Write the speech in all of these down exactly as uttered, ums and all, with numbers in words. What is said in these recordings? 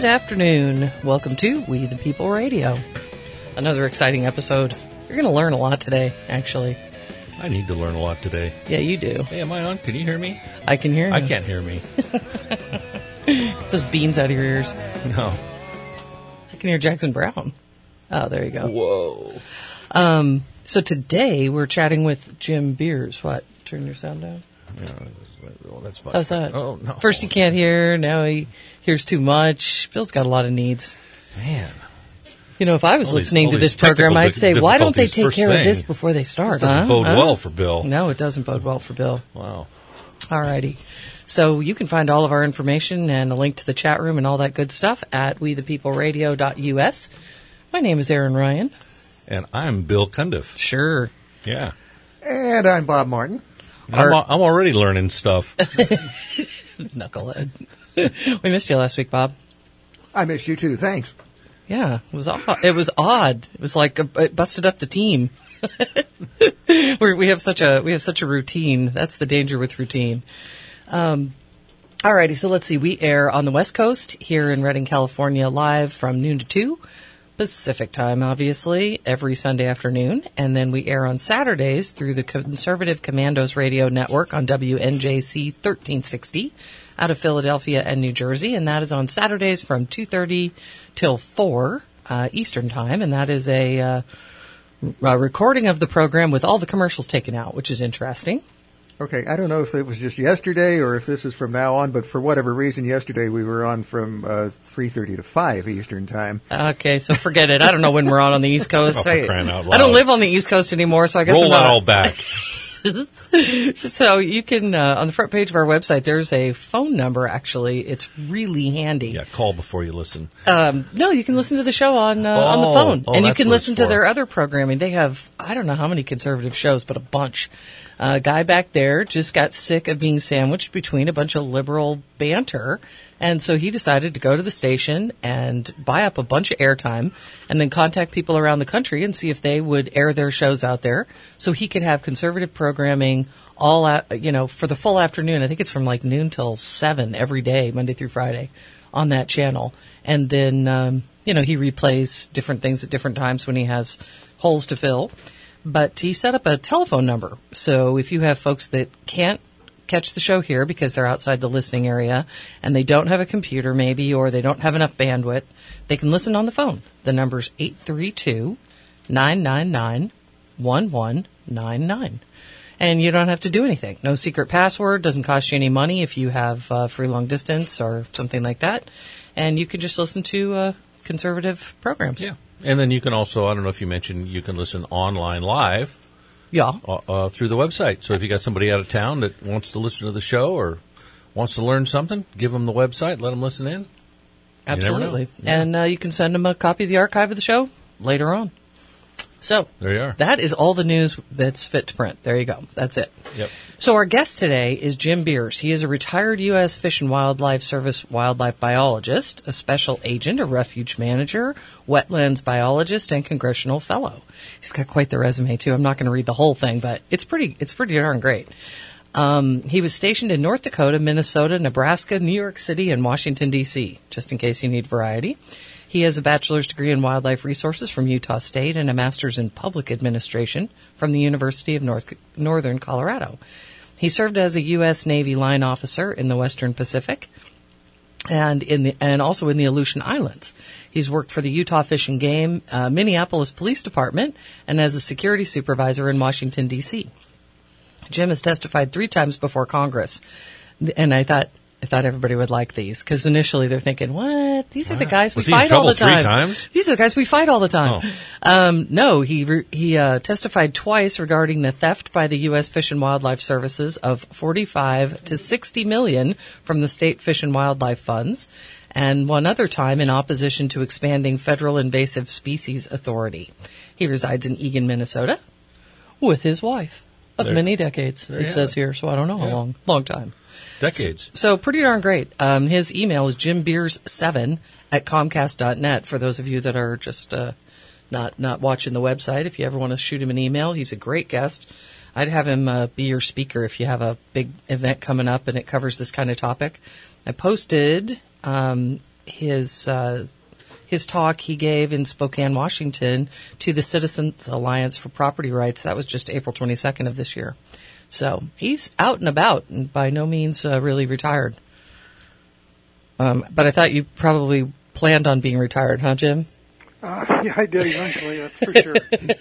Good afternoon. Welcome to We the People Radio. Another exciting episode. You're going to learn a lot today, actually. I need to learn a lot today. Yeah, you do. Hey, am I on? Can you hear me? I can hear you. I can't hear me. Get those beans out of your ears. No. I can hear Jackson Brown. Oh, there you go. Whoa. Um, so today we're chatting with Jim Beers. What? Turn your sound down? Yeah, well, that's much How's that? Oh, no. First he can't hear, now he hears too much. Bill's got a lot of needs. Man. You know, if I was All these- listening all to this these program, I'd technical say, why don't they difficulties take first care of thing. this before they start? This doesn't huh? bode Huh? well for Bill. No, it doesn't bode well for Bill. Wow. All righty. So you can find all of our information and a link to the chat room and all that good stuff at we the people radio dot U S. My name is Aaron Ryan. And I'm Bill Cundiff. Sure. Yeah. And I'm Bob Martin. I'm, al- I'm already learning stuff. Knucklehead. We missed you last week, Bob. I missed you too. Thanks. Yeah, it was odd. It was odd. It was like a, it busted up the team. We're, we have such a we have such a routine. That's the danger with routine. Um, alrighty, so let's see. We air on the West Coast here in Redding, California, live from noon to two Pacific time, obviously, every Sunday afternoon, and then we air on Saturdays through the Conservative Commandos Radio Network on W N J C thirteen sixty out of Philadelphia and New Jersey, and that is on Saturdays from two thirty till four uh, Eastern time, and that is a, uh, a recording of the program with all the commercials taken out, which is interesting. Okay, I don't know if it was just yesterday or if this is from now on, but for whatever reason, yesterday we were on from uh, three thirty to five Eastern time. Okay, so forget it. I don't know when we're on on the East Coast. Oh, for I, crying out I don't loud. live on the East Coast anymore, so I guess Roll I'm that not. all back. So you can, uh, on the front page of our website, there's a phone number, actually. It's really handy. Yeah, call before you listen. Um, no, you can listen to the show on uh, Oh, on the phone. oh, and you that's can what it's listen to for. their other programming. They have, I don't know how many conservative shows, but a bunch. A uh, guy back there just got sick of being sandwiched between a bunch of liberal banter. And so he decided to go to the station and buy up a bunch of airtime and then contact people around the country and see if they would air their shows out there so he could have conservative programming all out, you know, for the full afternoon. I think it's from like noon till seven every day, Monday through Friday, on that channel. And then, um, you know, he replays different things at different times when he has holes to fill. But he set up a telephone number. So if you have folks that can't catch the show here because they're outside the listening area and they don't have a computer maybe or they don't have enough bandwidth, they can listen on the phone. The number's eight three two, nine nine nine, one one nine nine. And you don't have to do anything. No secret password. Doesn't cost you any money if you have uh, free long distance or something like that. And you can just listen to uh, conservative programs. Yeah. And then you can also, I don't know if you mentioned, you can listen online live Yeah. uh, uh, through the website. So if you got somebody out of town that wants to listen to the show or wants to learn something, give them the website, let them listen in. Absolutely. Yeah. And uh, you can send them a copy of the archive of the show later on. So There you are. that is all the news that's fit to print. There you go. That's it. Yep. So our guest today is Jim Beers. He is a retired U S Fish and Wildlife Service wildlife biologist, a special agent, a refuge manager, wetlands biologist, and congressional fellow. He's got quite the resume too. I'm not going to read the whole thing, but it's pretty, it's pretty darn great. Um, he was stationed in North Dakota, Minnesota, Nebraska, New York City, and Washington, D C, just in case you need variety. He has a bachelor's degree in wildlife resources from Utah State and a master's in public administration from the University of North, Northern Colorado. He served as a U S Navy line officer in the Western Pacific and in the and also in the Aleutian Islands. He's worked for the Utah Fish and Game, uh, Minneapolis Police Department, and as a security supervisor in Washington, D C. Jim has testified three times before Congress, and I thought I thought everybody would like these because initially they're thinking, "What? These are the guys we Was he in fight all trouble the time. three times? These are the guys we fight all the time." Oh. Um, no, he re- he uh, testified twice regarding the theft by the U S Fish and Wildlife Services of forty-five to sixty million from the state fish and wildlife funds, and one other time in opposition to expanding federal invasive species authority. He resides in Eagan, Minnesota, with his wife of There- many decades. there It you says have it. here, so I don't know how Yeah. long. Long time. Decades. So pretty darn great. Um, his email is jim beers seven at comcast dot net for those of you that are just uh, not not watching the website. If you ever want to shoot him an email, he's a great guest. I'd have him uh, be your speaker if you have a big event coming up and it covers this kind of topic. I posted um, his uh, his talk he gave in Spokane, Washington, to the Citizens Alliance for Property Rights. That was just April twenty-second of this year. So he's out and about, and by no means uh, really retired. Um, but I thought you probably planned on being retired, huh, Jim? Uh, yeah, I did eventually. That's for sure.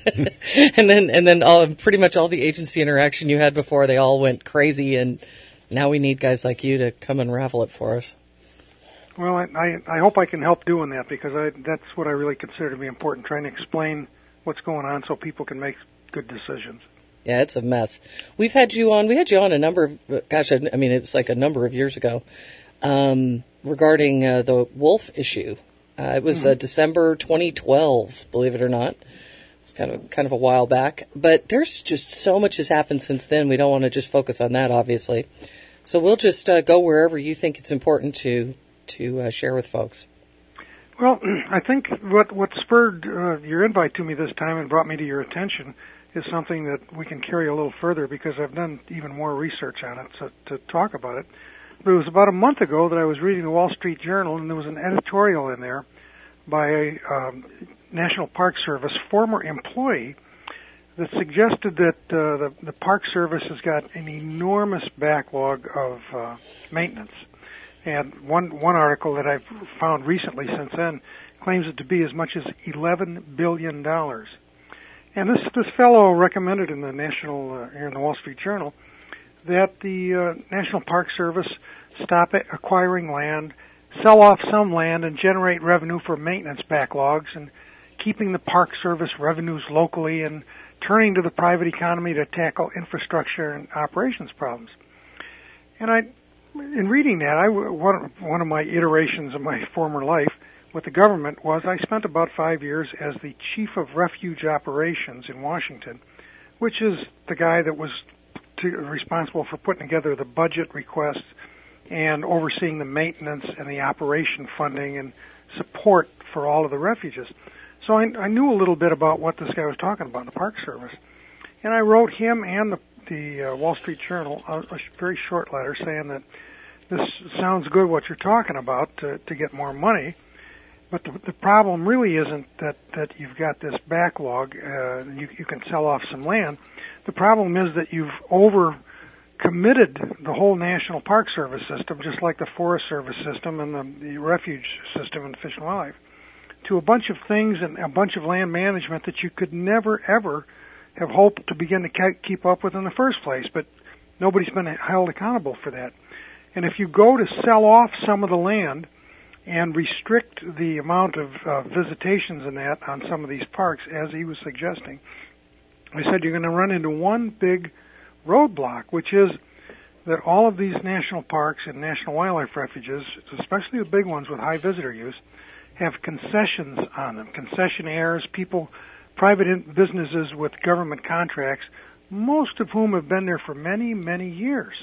and then, and then, all pretty much all the agency interaction you had before, they all went crazy, and now we need guys like you to come and ravel it for us. Well, I, I, I hope I can help doing that, because I, that's what I really consider to be important, trying to explain what's going on so people can make good decisions. Yeah, it's a mess. We've had you on, we had you on a number of, gosh, I, I mean, it was like a number of years ago, um, regarding uh, the wolf issue. Uh, it was mm-hmm. uh, December twenty twelve, believe it or not. It's kind of kind of a while back. But there's just so much has happened since then. We don't want to just focus on that, obviously. So we'll just uh, go wherever you think it's important to to uh, share with folks. Well, I think what what spurred uh, your invite to me this time and brought me to your attention is something that we can carry a little further, because I've done even more research on it so, to talk about it. But it was about a month ago that I was reading the Wall Street Journal, and there was an editorial in there by a um, National Park Service former employee that suggested that uh, the, the Park Service has got an enormous backlog of uh, maintenance. And one one article that I've found recently since then claims it to be as much as eleven billion dollars. And this this fellow recommended in the National uh, here in the Wall Street Journal that the uh, National Park Service stop acquiring land, sell off some land, and generate revenue for maintenance backlogs, and keeping the Park Service revenues locally, and turning to the private economy to tackle infrastructure and operations problems. And I, in reading that, I one one of my iterations of my former life with the government was I spent about five years as the Chief of Refuge Operations in Washington, which is the guy that was to, responsible for putting together the budget requests and overseeing the maintenance and the operation funding and support for all of the refuges. So I, I knew a little bit about what this guy was talking about in the Park Service. And I wrote him and the, the uh, Wall Street Journal a, a very short letter saying that this sounds good what you're talking about to, to get more money, but the, the problem really isn't that, that you've got this backlog, uh, you, you can sell off some land. The problem is that you've over committed the whole National Park Service system, just like the Forest Service system and the, the refuge system and Fish and Wildlife, to a bunch of things and a bunch of land management that you could never, ever have hoped to begin to keep up with in the first place, but nobody's been held accountable for that. And if you go to sell off some of the land and restrict the amount of uh, visitations in that on some of these parks, as he was suggesting, I said you're going to run into one big roadblock, which is that all of these national parks and national wildlife refuges, especially the big ones with high visitor use, have concessions on them. Concessionaires, people, private in- businesses with government contracts, most of whom have been there for many, many years.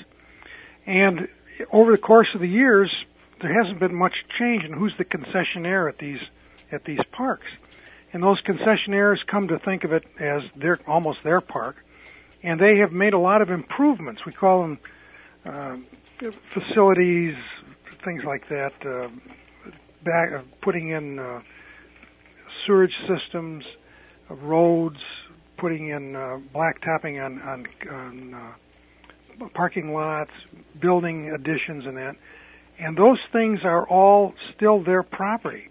And over the course of the years, there hasn't been much change in who's the concessionaire at these at these parks. And those concessionaires come to think of it as their almost their park. And they have made a lot of improvements. We call them uh, facilities, things like that, uh, back, uh, putting in uh, sewage systems, uh, roads, putting in uh, blacktopping on, on, on uh, parking lots, building additions and that. And those things are all still their property.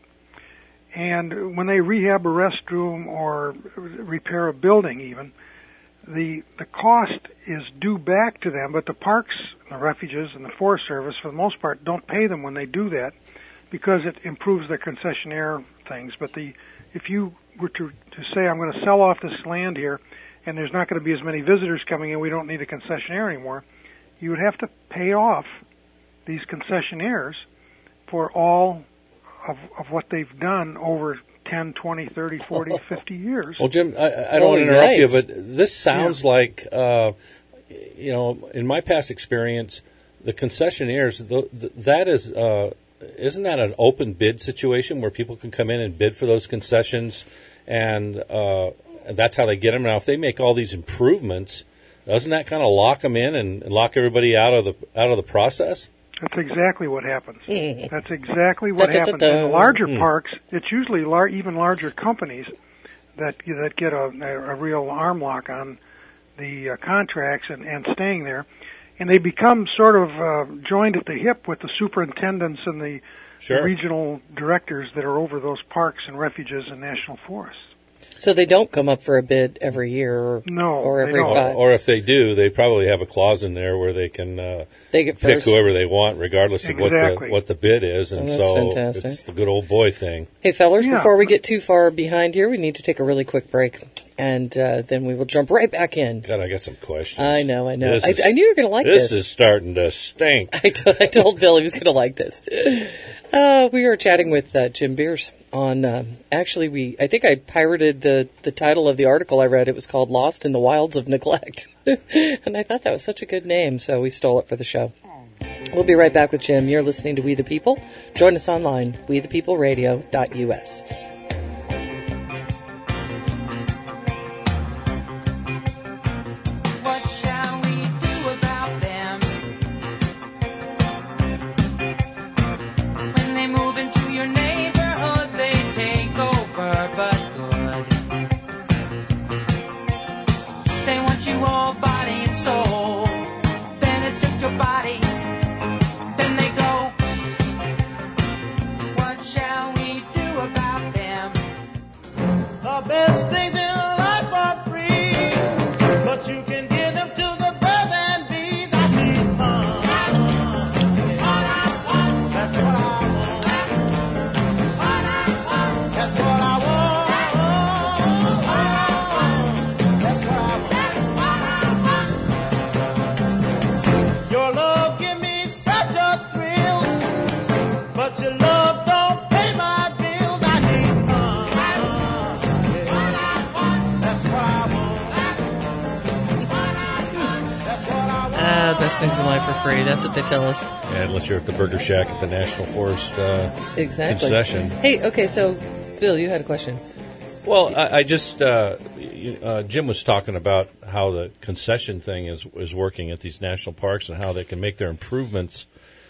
And when they rehab a restroom or repair a building even, the the cost is due back to them, but the parks, the refuges, and the Forest Service, for the most part, don't pay them when they do that because it improves their concessionaire things. But the if you were to, to say, I'm going to sell off this land here, and there's not going to be as many visitors coming in, we don't need a concessionaire anymore, you would have to pay off these concessionaires for all of, of what they've done over ten, twenty, thirty, forty, fifty years. Well, Jim, I, I don't want to interrupt you, but this sounds yeah. like, uh, you know, in my past experience, the concessionaires, the, the, that is, uh, isn't that an open bid situation where people can come in and bid for those concessions, and uh, that's how they get them? Now, if they make all these improvements, doesn't that kind of lock them in and lock everybody out of the out of the process? That's exactly what happens. That's exactly what happens. In the larger parks, it's usually lar- even larger companies that that get a, a real arm lock on the uh, contracts and, and staying there. And they become sort of uh, joined at the hip with the superintendents and the sure. regional directors that are over those parks and refuges and national forests. So they don't come up for a bid every year, or no, or every or, or if they do, they probably have a clause in there where they can uh, they get pick first. whoever they want, regardless exactly. of what the what the bid is, and oh, so fantastic. It's the good old boy thing. Hey, fellers, yeah. before we get too far behind here, we need to take a really quick break, and uh, then we will jump right back in. God, I got some questions. I know, I know. I, is, I knew you were going to like this. This is starting to stink. I, t- I told Bill he was going to like this. Uh, we were chatting with uh, Jim Beers on, uh, actually, we I think I pirated the, the title of the article I read. It was called Lost in the Wilds of Neglect. And I thought that was such a good name, so we stole it for the show. We'll be right back with Jim. You're listening to We the People. Join us online, we the people radio dot U S. Best things in life are free. That's what they tell us. Yeah, unless you're at the Burger Shack at the National Forest uh, exactly. concession. Hey, okay, so, Bill, you had a question. Well, I, I just, uh, uh, Jim was talking about how the concession thing is is working at these national parks and how they can make their improvements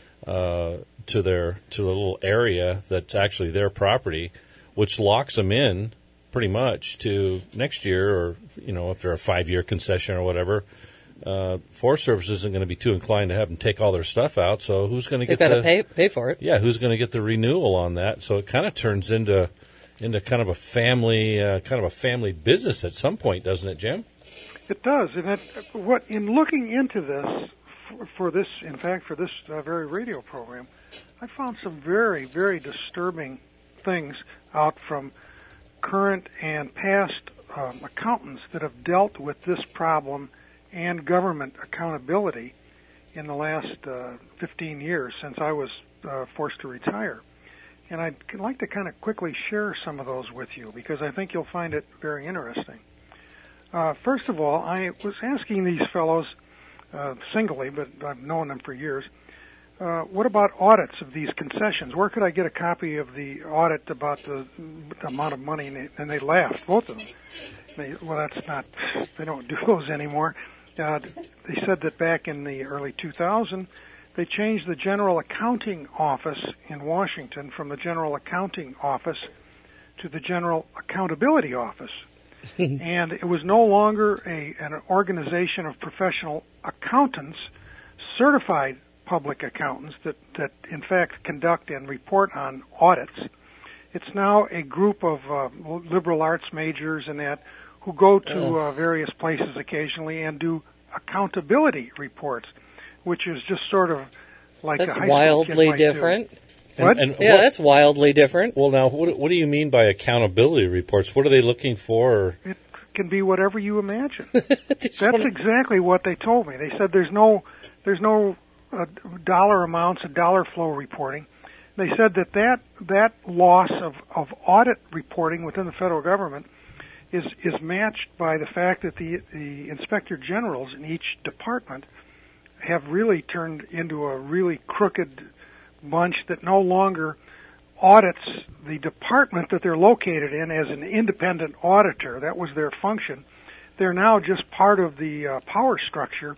uh, to their to the little area that's actually their property, which locks them in pretty much to next year, or, you know, if they're a five-year concession or whatever. Uh, Forest Service isn't going to be too inclined to have them take all their stuff out, so who's going to get They've got the, to pay, pay for it. Yeah, who's going to get the renewal on that? So it kind of turns into into kind of a family uh, kind of a family business at some point, doesn't it, Jim? It does, and it, what in looking into this for, for this, in fact, for this uh, very radio program, I found some very, very disturbing things out from current and past um, accountants that have dealt with this problem and government accountability in the last uh, fifteen years since I was uh, forced to retire. And I'd like to kind of quickly share some of those with you because I think you'll find it very interesting. Uh, first of all, I was asking these fellows uh, singly, but I've known them for years, uh, what about audits of these concessions? Where could I get a copy of the audit about the, the amount of money? And they, and they laughed, both of them. They, well, that's not, they don't do those anymore. Uh, they said that back in the early two thousands, they changed the General Accounting Office in Washington from the General Accounting Office to the General Accountability Office. And it was no longer a, an organization of professional accountants, certified public accountants that, that in fact conduct and report on audits. It's now a group of uh, liberal arts majors and that who go to uh, various places occasionally and do accountability reports, which is just sort of like that's a high wildly different. Do. What? And, and yeah, what, that's wildly different. Well, now, what, what do you mean by accountability reports? What are they looking for? It can be whatever you imagine. That's exactly what they told me. They said there's no there's no uh, dollar amounts and dollar flow reporting. They said that that, that loss of, of audit reporting within the federal government is is matched by the fact that the the inspector generals in each department have really turned into a really crooked bunch that no longer audits the department that they're located in as an independent auditor. That was their function. They're now just part of the uh, power structure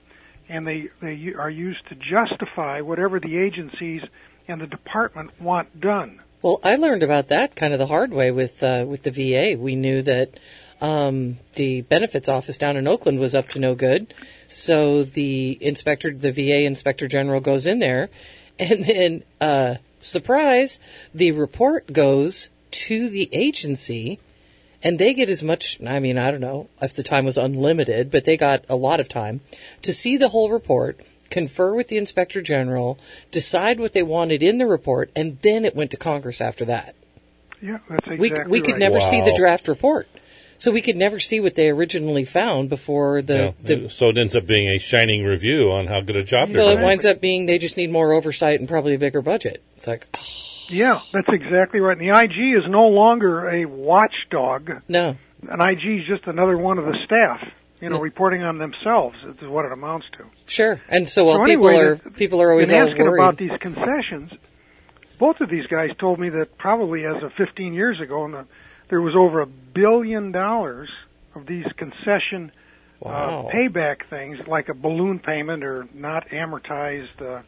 and they, they are used to justify whatever the agencies and the department want done. Well, I learned about that kind of the hard way with uh, with the V A. We knew that um, the benefits office down in Oakland was up to no good, so the inspector, the V A inspector general, goes in there, and then uh, surprise, the report goes to the agency, and they get as much. I mean, I don't know if the time was unlimited, but they got a lot of time to see the whole report, confer with the inspector general, decide what they wanted in the report, and then it went to Congress after that. Yeah, that's exactly we, we could right. never Wow. see the draft report. So we could never see what they originally found before the... Yeah. the So it ends up being a shining review on how good a job they're so it doing. winds up being they just need more oversight and probably a bigger budget. It's like, oh, Yeah, that's exactly right. And the I G is no longer a watchdog. no. An I G is just another one of the staff, you know, Yeah. reporting on themselves is what it amounts to. Sure. And so while So people anyway, are the- people are always in all asking worried. about these concessions, both of these guys told me that probably as of fifteen years ago, and the, there was over a billion dollars of these concession Wow. uh, payback things, like a balloon payment or not amortized. Uh,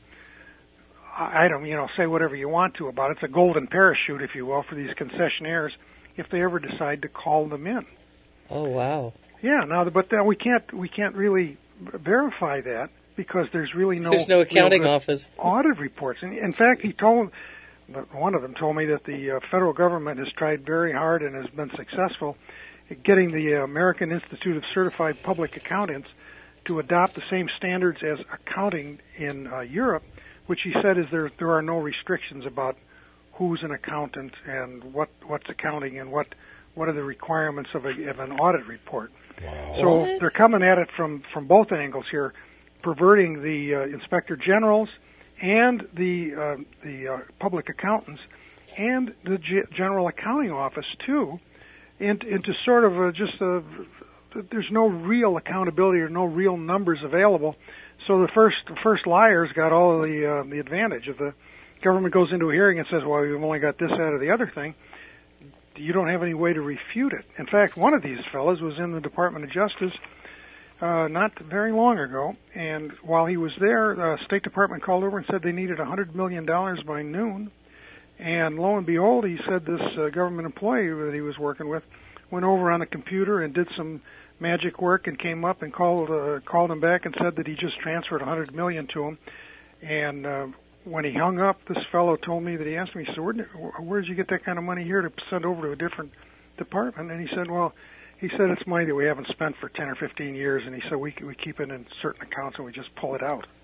I don't, you know, say whatever you want to about it. It's a golden parachute, if you will, for these concessionaires if they ever decide to call them in. Oh, wow. Yeah, now, but then we can't we can't really verify that because there's really no There's no accounting real office. audit reports. And in fact, he told one of them told me that the uh, federal government has tried very hard and has been successful at getting the uh, American Institute of Certified Public Accountants to adopt the same standards as accounting in uh, Europe, which he said is there there are no restrictions about who's an accountant and what what's accounting and what what are the requirements of, a, of an audit report. Wow. So What? they're coming at it from, from both angles here, perverting the uh, inspector generals and the uh, the uh, public accountants and the G- general accounting office too, into, into sort of a, just a, there's no real accountability or no real numbers available. So the first the first liars got all of the uh, the advantage. If the government goes into a hearing and says, "Well, we've only got this out of the other thing," you don't have any way to refute it. In fact, one of these fellows was in the Department of Justice uh, not very long ago, and while he was there, the State Department called over and said they needed one hundred million dollars by noon. And lo and behold, he said this uh, government employee that he was working with went over on the computer and did some magic work and came up and called uh, called him back and said that he just transferred one hundred million dollars to him. And uh, when he hung up, this fellow told me that he asked me, he said, Where, where did you get that kind of money here to send over to a different department? And he said, well, he said it's money that we haven't spent for ten or fifteen years, and he said we we keep it in certain accounts and we just pull it out.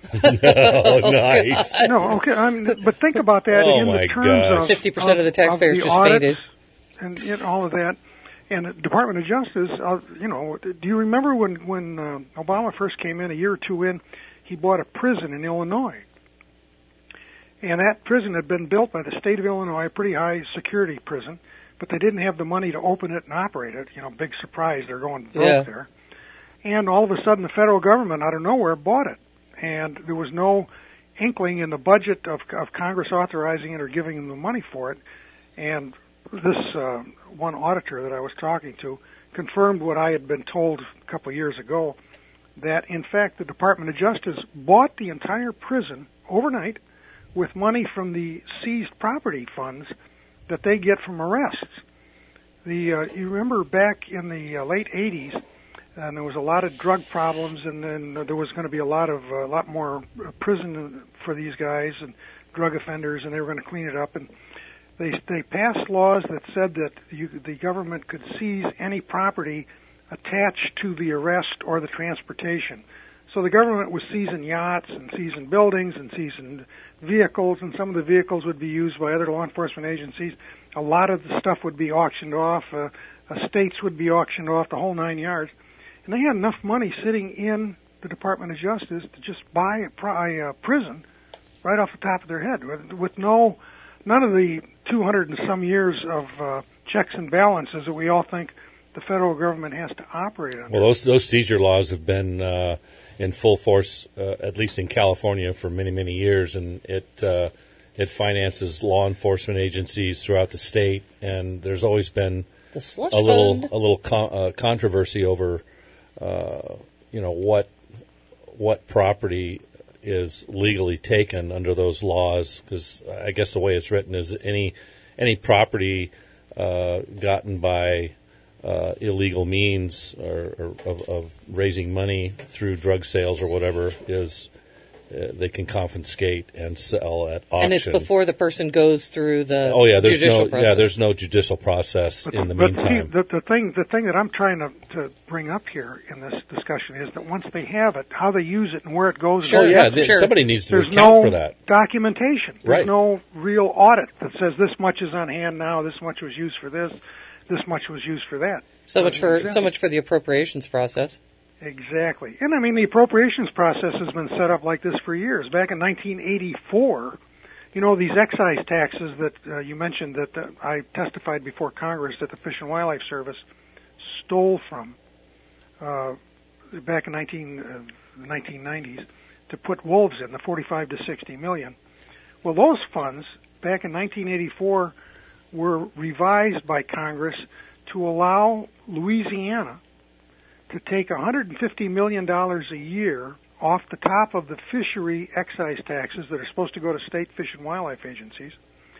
Oh, nice. No, okay, I'm, but think about that Oh, in my the terms gosh. of fifty percent of the taxpayers of just audits fainted. and you know, all of that. And the Department of Justice, uh, you know, do you remember when when uh, Obama first came in, a year or two in, he bought a prison in Illinois, and that prison had been built by the state of Illinois, a pretty high security prison, but they didn't have the money to open it and operate it. You know, big surprise, they're going broke Yeah. there. And all of a sudden, the federal government, out of nowhere, bought it. And there was no inkling in the budget of, of Congress authorizing it or giving them the money for it. And this uh, one auditor that I was talking to confirmed what I had been told a couple of years ago, that, in fact, the Department of Justice bought the entire prison overnight with money from the seized property funds that they get from arrests. The uh, you remember back in the uh, late eighties, and there was a lot of drug problems, and then there was going to be a lot of a lot more prison for these guys and drug offenders, and they were going to clean it up. And they they passed laws that said that you, the government could seize any property attached to the arrest or the transportation. So the government was seizing yachts and seizing buildings and seizing vehicles, and some of the vehicles would be used by other law enforcement agencies. A lot of the stuff would be auctioned off. Uh, estates would be auctioned off, the whole nine yards. And they had enough money sitting in the Department of Justice to just buy a, pri- a prison right off the top of their head with, with no, none of the two hundred and some years of uh, checks and balances that we all think the federal government has to operate under. Well, those those seizure laws have been uh, in full force, uh, at least in California, for many many years, and it uh, it finances law enforcement agencies throughout the state. And there's always been The slush a little fund. a little con- uh, controversy over, uh, you know, what what property is legally taken under those laws, because I guess the way it's written is any any property uh, gotten by uh, illegal means or, or of, of raising money through drug sales or whatever is uh, they can confiscate and sell at auction. And it's before the person goes through the oh yeah, there's judicial no process. yeah, there's no judicial process but, in the but meantime. See, the, the thing the thing that I'm trying to, to bring up here in this discussion is that once they have it, how they use it and where it goes. Sure, oh yeah, th- sure. somebody needs to There's account no for that. documentation. There's Right. no real audit that says this much is on hand now, this much was used for this, this much was used for that. So much for Exactly. so much for the appropriations process. Exactly. And I mean, the appropriations process has been set up like this for years. Back in nineteen eighty-four, you know, these excise taxes that uh, you mentioned that uh, I testified before Congress that the Fish and Wildlife Service stole from uh, back in nineteen, uh, the nineteen nineties to put wolves in, the forty-five to sixty million. Well, those funds back in nineteen eighty-four were revised by Congress to allow Louisiana to take one hundred fifty million dollars a year off the top of the fishery excise taxes that are supposed to go to state fish and wildlife agencies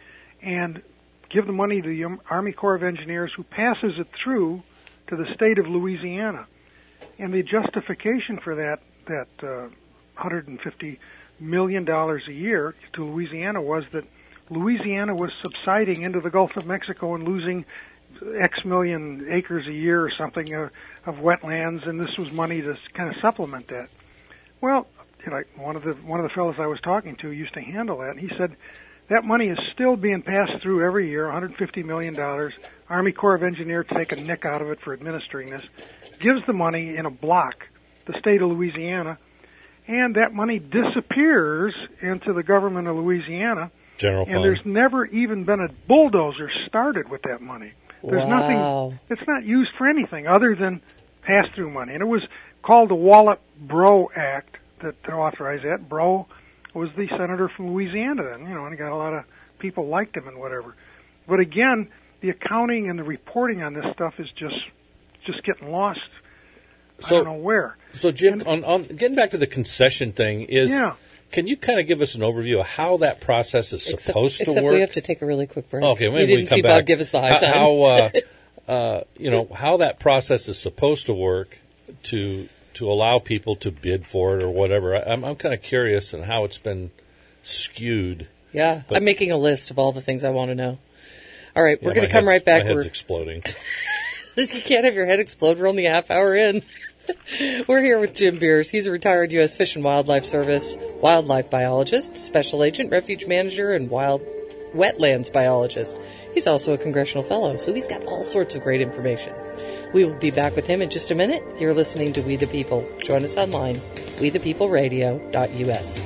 and give the money to the Army Corps of Engineers, who passes it through to the state of Louisiana. And the justification for that, that uh, one hundred fifty million dollars a year to Louisiana was that Louisiana was subsiding into the Gulf of Mexico and losing X million acres a year or something uh, of wetlands, and this was money to kind of supplement that. Well, you know, one of the one of the fellows I was talking to used to handle that, and he said that money is still being passed through every year, one hundred fifty million dollars. Army Corps of Engineers take a nick out of it for administering this, gives the money in a block, the state of Louisiana, and that money disappears into the government of Louisiana. General and fund. There's never even been a bulldozer started with that money. There's Wow. nothing, it's not used for anything other than pass-through money. And it was called the Wallet-Breaux Act that authorized that. Breaux was the senator from Louisiana then, you know, and he got a lot of people liked him and whatever. But again, the accounting and the reporting on this stuff is just, just getting lost. So, I don't know where. So, Jim, And, on, on getting back to the concession thing, is yeah. can you kind of give us an overview of how that process is Except, supposed except to work? we have to take a really quick break. Okay, maybe you didn't we come see back. Bob give us the high How- sign. How uh, uh, you know how that process is supposed to work to to allow people to bid for it or whatever. I, I'm I'm kind of curious on how it's been skewed. yeah, but- I'm making a list of all the things I want to know. All right, we're Yeah, going my to come head's- right back. My head's We're, exploding. you can't have your head explode. We're only a half hour in. We're here with Jim Beers. He's a retired U S Fish and Wildlife Service wildlife biologist, special agent, refuge manager, and wild wetlands biologist. He's also a congressional fellow, so he's got all sorts of great information. We will be back with him in just a minute. You're listening to We the People. Join us online, we the people radio dot U S.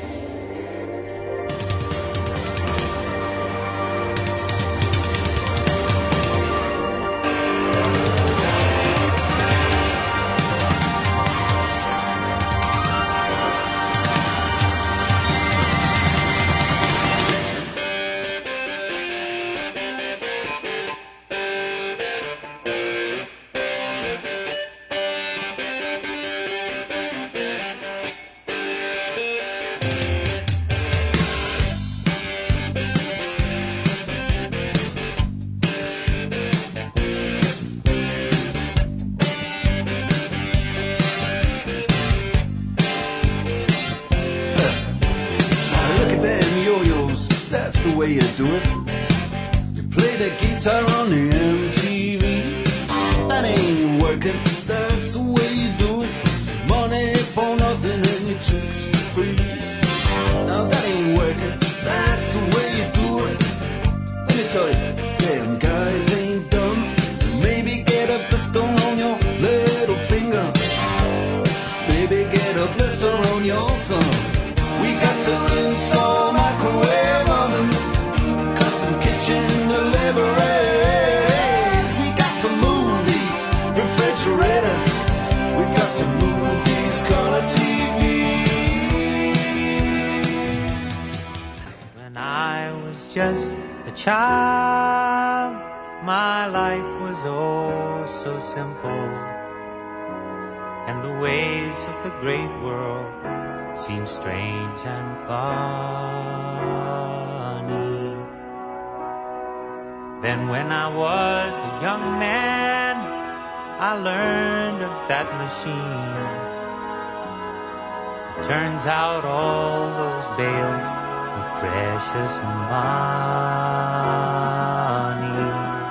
Look at them yo-yos, that's the way you do it. You play the guitar on the M T V. That ain't working, that's the way you do it. Money for nothing and your chicks for free. Now that ain't working, that's the way you do it. Let me tell you, damn guys ain't dumb. Maybe get a blister on your little finger. Maybe get a blister on your thumb. We got to install microwave ovens, custom kitchen deliveries. We got to move these refrigerators. We got to move these color T Vs. When I was just a child, my life was oh so simple. and the ways of the great world seem strange and funny. Then when I was a young man, I learned of that machine. It turns out all those bales of precious money.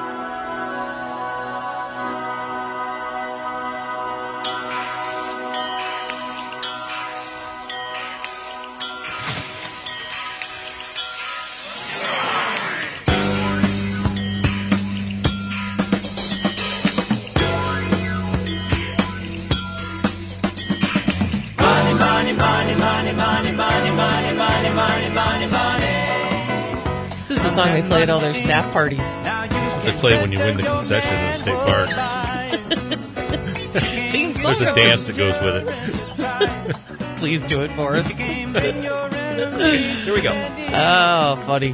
This is the song they play at all their staff parties. That's what they play when you win the concession in the state park. There's a dance that goes with it. Please do it for us. Here we go. Oh, funny.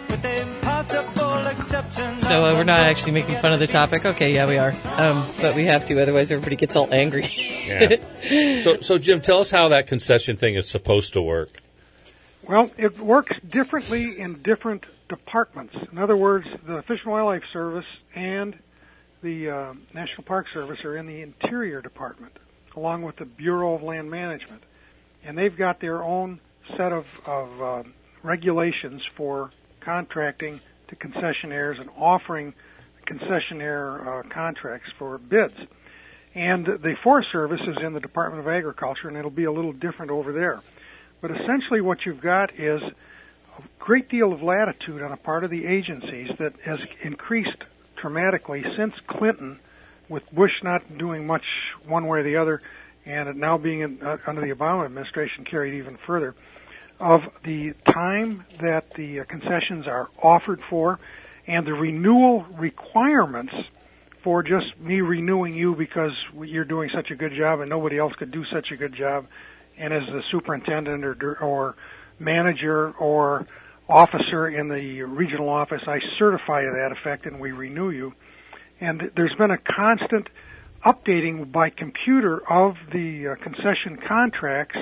So uh, we're not actually making fun of the topic. Okay, yeah, we are. Um, but we have to, otherwise everybody gets all angry. Yeah. So, so, Jim, tell us how that concession thing is supposed to work. Well, it works differently in different departments. In other words, the Fish and Wildlife Service and the uh, National Park Service are in the Interior Department, along with the Bureau of Land Management. And they've got their own set of, of uh, regulations for contracting to concessionaires and offering concessionaire uh, contracts for bids. And the Forest Service is in the Department of Agriculture, and it'll be a little different over there. But essentially what you've got is a great deal of latitude on a part of the agencies that has increased dramatically since Clinton, with Bush not doing much one way or the other, and it now being in, uh, under the Obama administration carried even further, of the time that the uh, concessions are offered for and the renewal requirements for just me renewing you because you're doing such a good job and nobody else could do such a good job. And as the superintendent or, or manager or officer in the regional office, I certify to that effect and we renew you. And there's been a constant updating by computer of the uh, concession contracts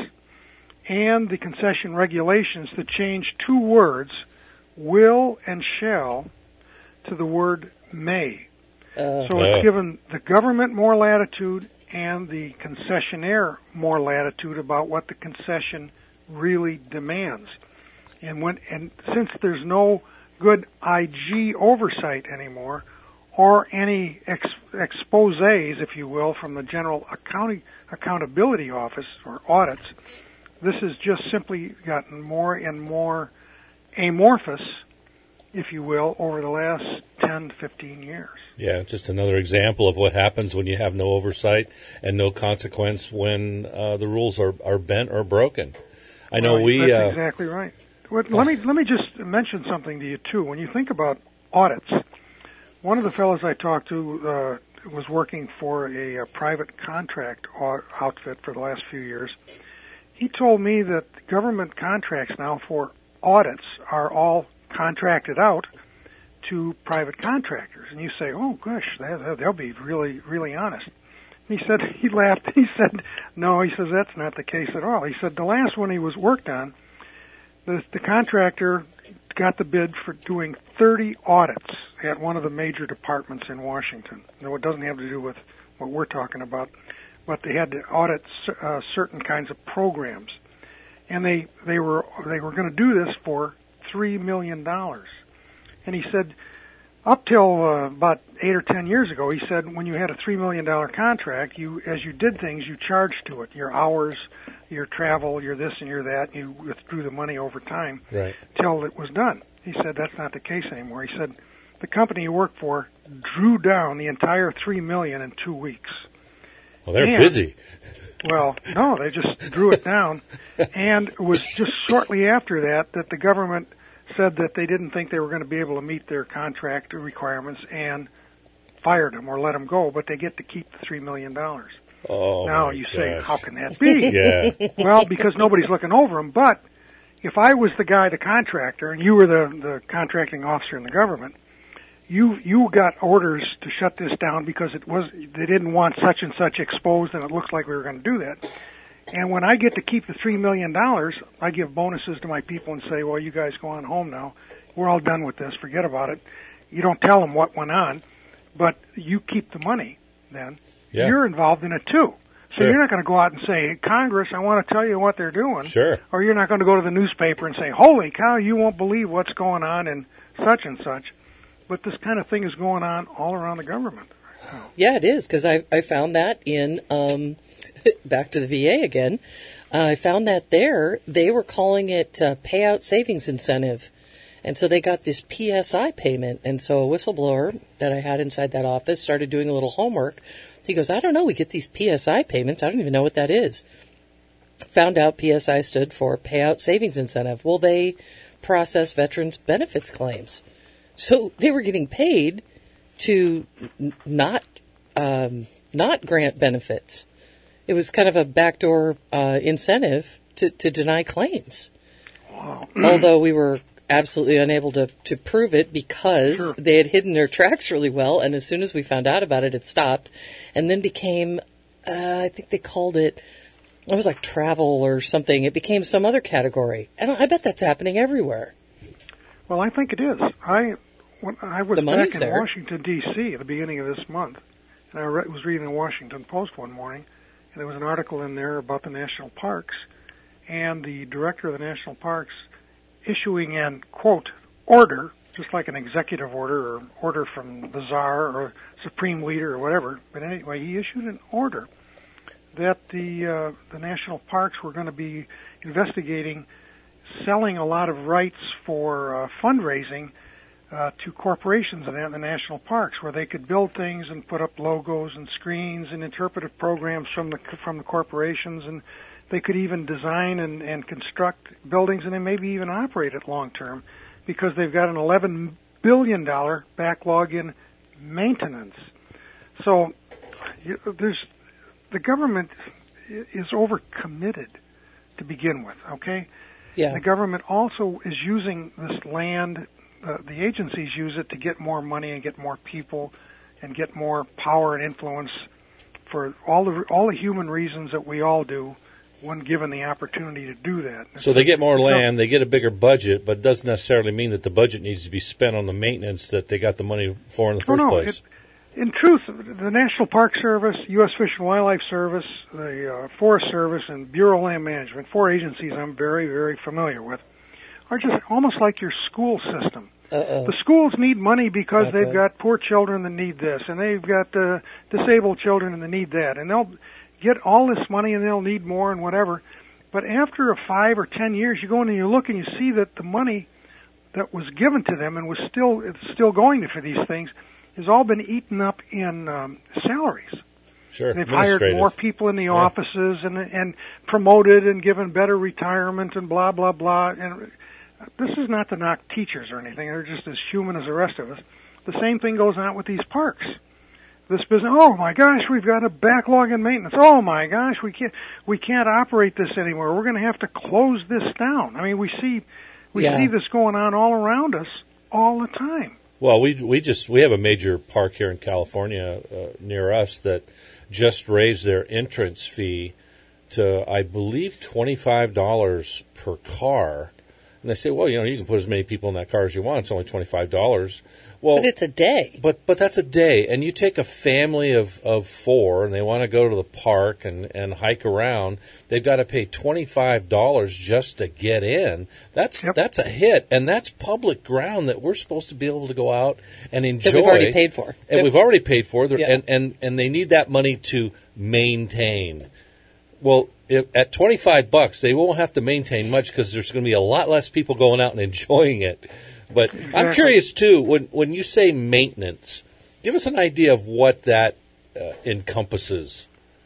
and the concession regulations to change two words, will and shall, to the word may. Uh, so it's given the government more latitude and the concessionaire more latitude about what the concession really demands. And when and since there's no good I G oversight anymore, or any ex, exposés, if you will, from the General Accounting Accountability Office or audits, this has just simply gotten more and more amorphous, if you will, over the last ten to fifteen years. Yeah, just another example of what happens when you have no oversight and no consequence when uh, the rules are, are bent or broken. I know well, we... That's uh, exactly right. Well, let me let me just mention something to you, too. When you think about audits, one of the fellows I talked to uh, was working for a, a private contract outfit for the last few years. He told me that government contracts now for audits are all contracted out to private contractors. And you say, oh, gosh, they'll be really, really honest. He said, he laughed. He said, no, he says, that's not the case at all. He said the last one he was worked on, the, the contractor got the bid for doing thirty audits at one of the major departments in Washington. Now, it doesn't have to do with what we're talking about, but they had to audit uh, certain kinds of programs. And they, they were, they were going to do this for three million dollars. And he said, up till uh, about eight or ten years ago, he said, when you had a three million dollars contract, you, as you did things, you charged to it. Your hours, your travel, your this and your that, and you withdrew the money over time right. till it was done. He said, that's not the case anymore. He said, the company you work for drew down the entire three million dollars in two weeks. Well, they're and, busy. Well, no, they just drew it down. And it was just shortly after that that the government said that they didn't think they were going to be able to meet their contract requirements and fired them or let them go, but they get to keep the three million dollars. Oh, now you gosh. say, how can that be? Yeah. Well, because nobody's looking over them. But if I was the guy, the contractor, and you were the, the contracting officer in the government, you you got orders to shut this down because it was they didn't want such and such exposed, and it looks like we were going to do that. And when I get to keep the three million dollars, I give bonuses to my people and say, well, you guys go on home now. We're all done with this. Forget about it. You don't tell them what went on, but you keep the money then. Yeah. You're involved in it too. So Sure. you're not going to go out and say, Congress, I want to tell you what they're doing. Sure. Or you're not going to go to the newspaper and say, holy cow, you won't believe what's going on in such and such. But this kind of thing is going on all around the government. Yeah, it is, because I, I found that in, um, back to the V A again, uh, I found that there, they were calling it uh, payout savings incentive. And so they got this P S I payment. And so a whistleblower that I had inside that office started doing a little homework. He goes, I don't know, we get these P S I payments. I don't even know what that is. Found out P S I stood for payout savings incentive. Well, they process veterans benefits claims. So they were getting paid to n- not um, not grant benefits. It was kind of a backdoor uh, incentive to, to deny claims. Wow. Although we were absolutely unable to, to prove it because Sure. they had hidden their tracks really well, and as soon as we found out about it, it stopped, and then became, uh, I think they called it, it was like travel or something. It became some other category, and I bet that's happening everywhere. Well, I think it is. I when I was The back money's in there. Washington, D C at the beginning of this month, and I re- was reading the Washington Post one morning, and there was an article in there about the national parks, and the director of the national parks issuing an, quote, order, just like an executive order or order from the czar or supreme leader or whatever, but anyway, he issued an order that the uh, the national parks were going to be investigating selling a lot of rights for uh, fundraising uh, to corporations in the national parks, where they could build things and put up logos and screens and interpretive programs from the from the corporations, and they could even design and, and construct buildings, and they maybe even operate it long term, because they've got an eleven billion dollars backlog in maintenance. So you, there's the government is overcommitted to begin with, okay? Yeah. The government also is using this land, uh, the agencies use it to get more money and get more people and get more power and influence for all the all the human reasons that we all do when given the opportunity to do that. So they get more land, they get a bigger budget, but it doesn't necessarily mean that the budget needs to be spent on the maintenance that they got the money for in the first oh, no, place. It, in truth, the National Park Service, U S Fish and Wildlife Service, the uh, Forest Service, and Bureau of Land Management, four agencies I'm very, very familiar with, are just almost like your school system. Uh-oh. The schools need money because Not they've good. got poor children that need this, and they've got uh, disabled children that need that, and they'll get all this money and they'll need more and whatever. But after a five or ten years, you go in and you look and you see that the money that was given to them and was still it's still going to for these things has all been eaten up in um, salaries. Sure, They've hired administrative. more people in the Yeah. offices and and promoted and given better retirement and blah blah blah. And this is not to knock teachers or anything; they're just as human as the rest of us. The same thing goes on with these parks. This business. Oh my gosh, we've got a backlog in maintenance. Oh my gosh, we can't we can't operate this anymore. We're going to have to close this down. I mean, we see we Yeah. see this going on all around us all the time. Well, we we just we have a major park here in California uh, near us that just raised their entrance fee to, I believe, twenty-five dollars per car. And they say, well, you know, you can put as many people in that car as you want. It's only twenty-five dollars. Well, But it's a day. But but that's a day, and you take a family of, of four, and they want to go to the park and, and hike around. They've got to pay twenty five dollars just to get in. That's Yep. that's a hit, and that's public ground that we're supposed to be able to go out and enjoy. That we've already paid for. and That- we've already paid for. They're- Yeah. and, and and they need that money to maintain. Well, if, at twenty five bucks, they won't have to maintain much because there's going to be a lot less people going out and enjoying it. But I'm Exactly. curious, too, when when you say maintenance, give us an idea of what that uh, encompasses.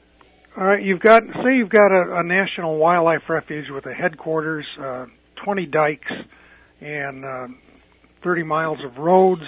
All right, you've got say you've got a, a national wildlife refuge with a headquarters, uh, twenty dikes, and uh, thirty miles of roads,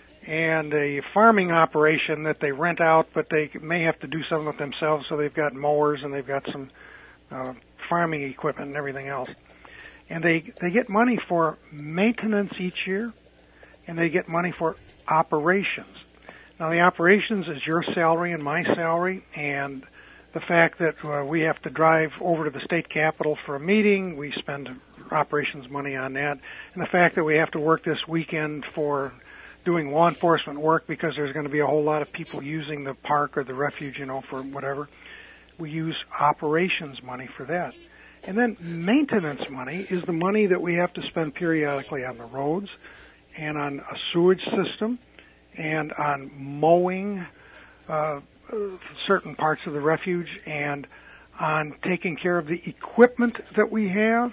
and a farming operation that they rent out, but they may have to do some of it themselves. So they've got mowers and they've got some uh, farming equipment and everything else. And they they get money for maintenance each year, and they get money for operations. Now, the operations is your salary and my salary, and the fact that uh, we have to drive over to the state capitol for a meeting, we spend operations money on that, and the fact that we have to work this weekend for doing law enforcement work because there's going to be a whole lot of people using the park or the refuge, you know, for whatever. We use operations money for that. And then maintenance money is the money that we have to spend periodically on the roads and on a sewage system and on mowing uh, certain parts of the refuge and on taking care of the equipment that we have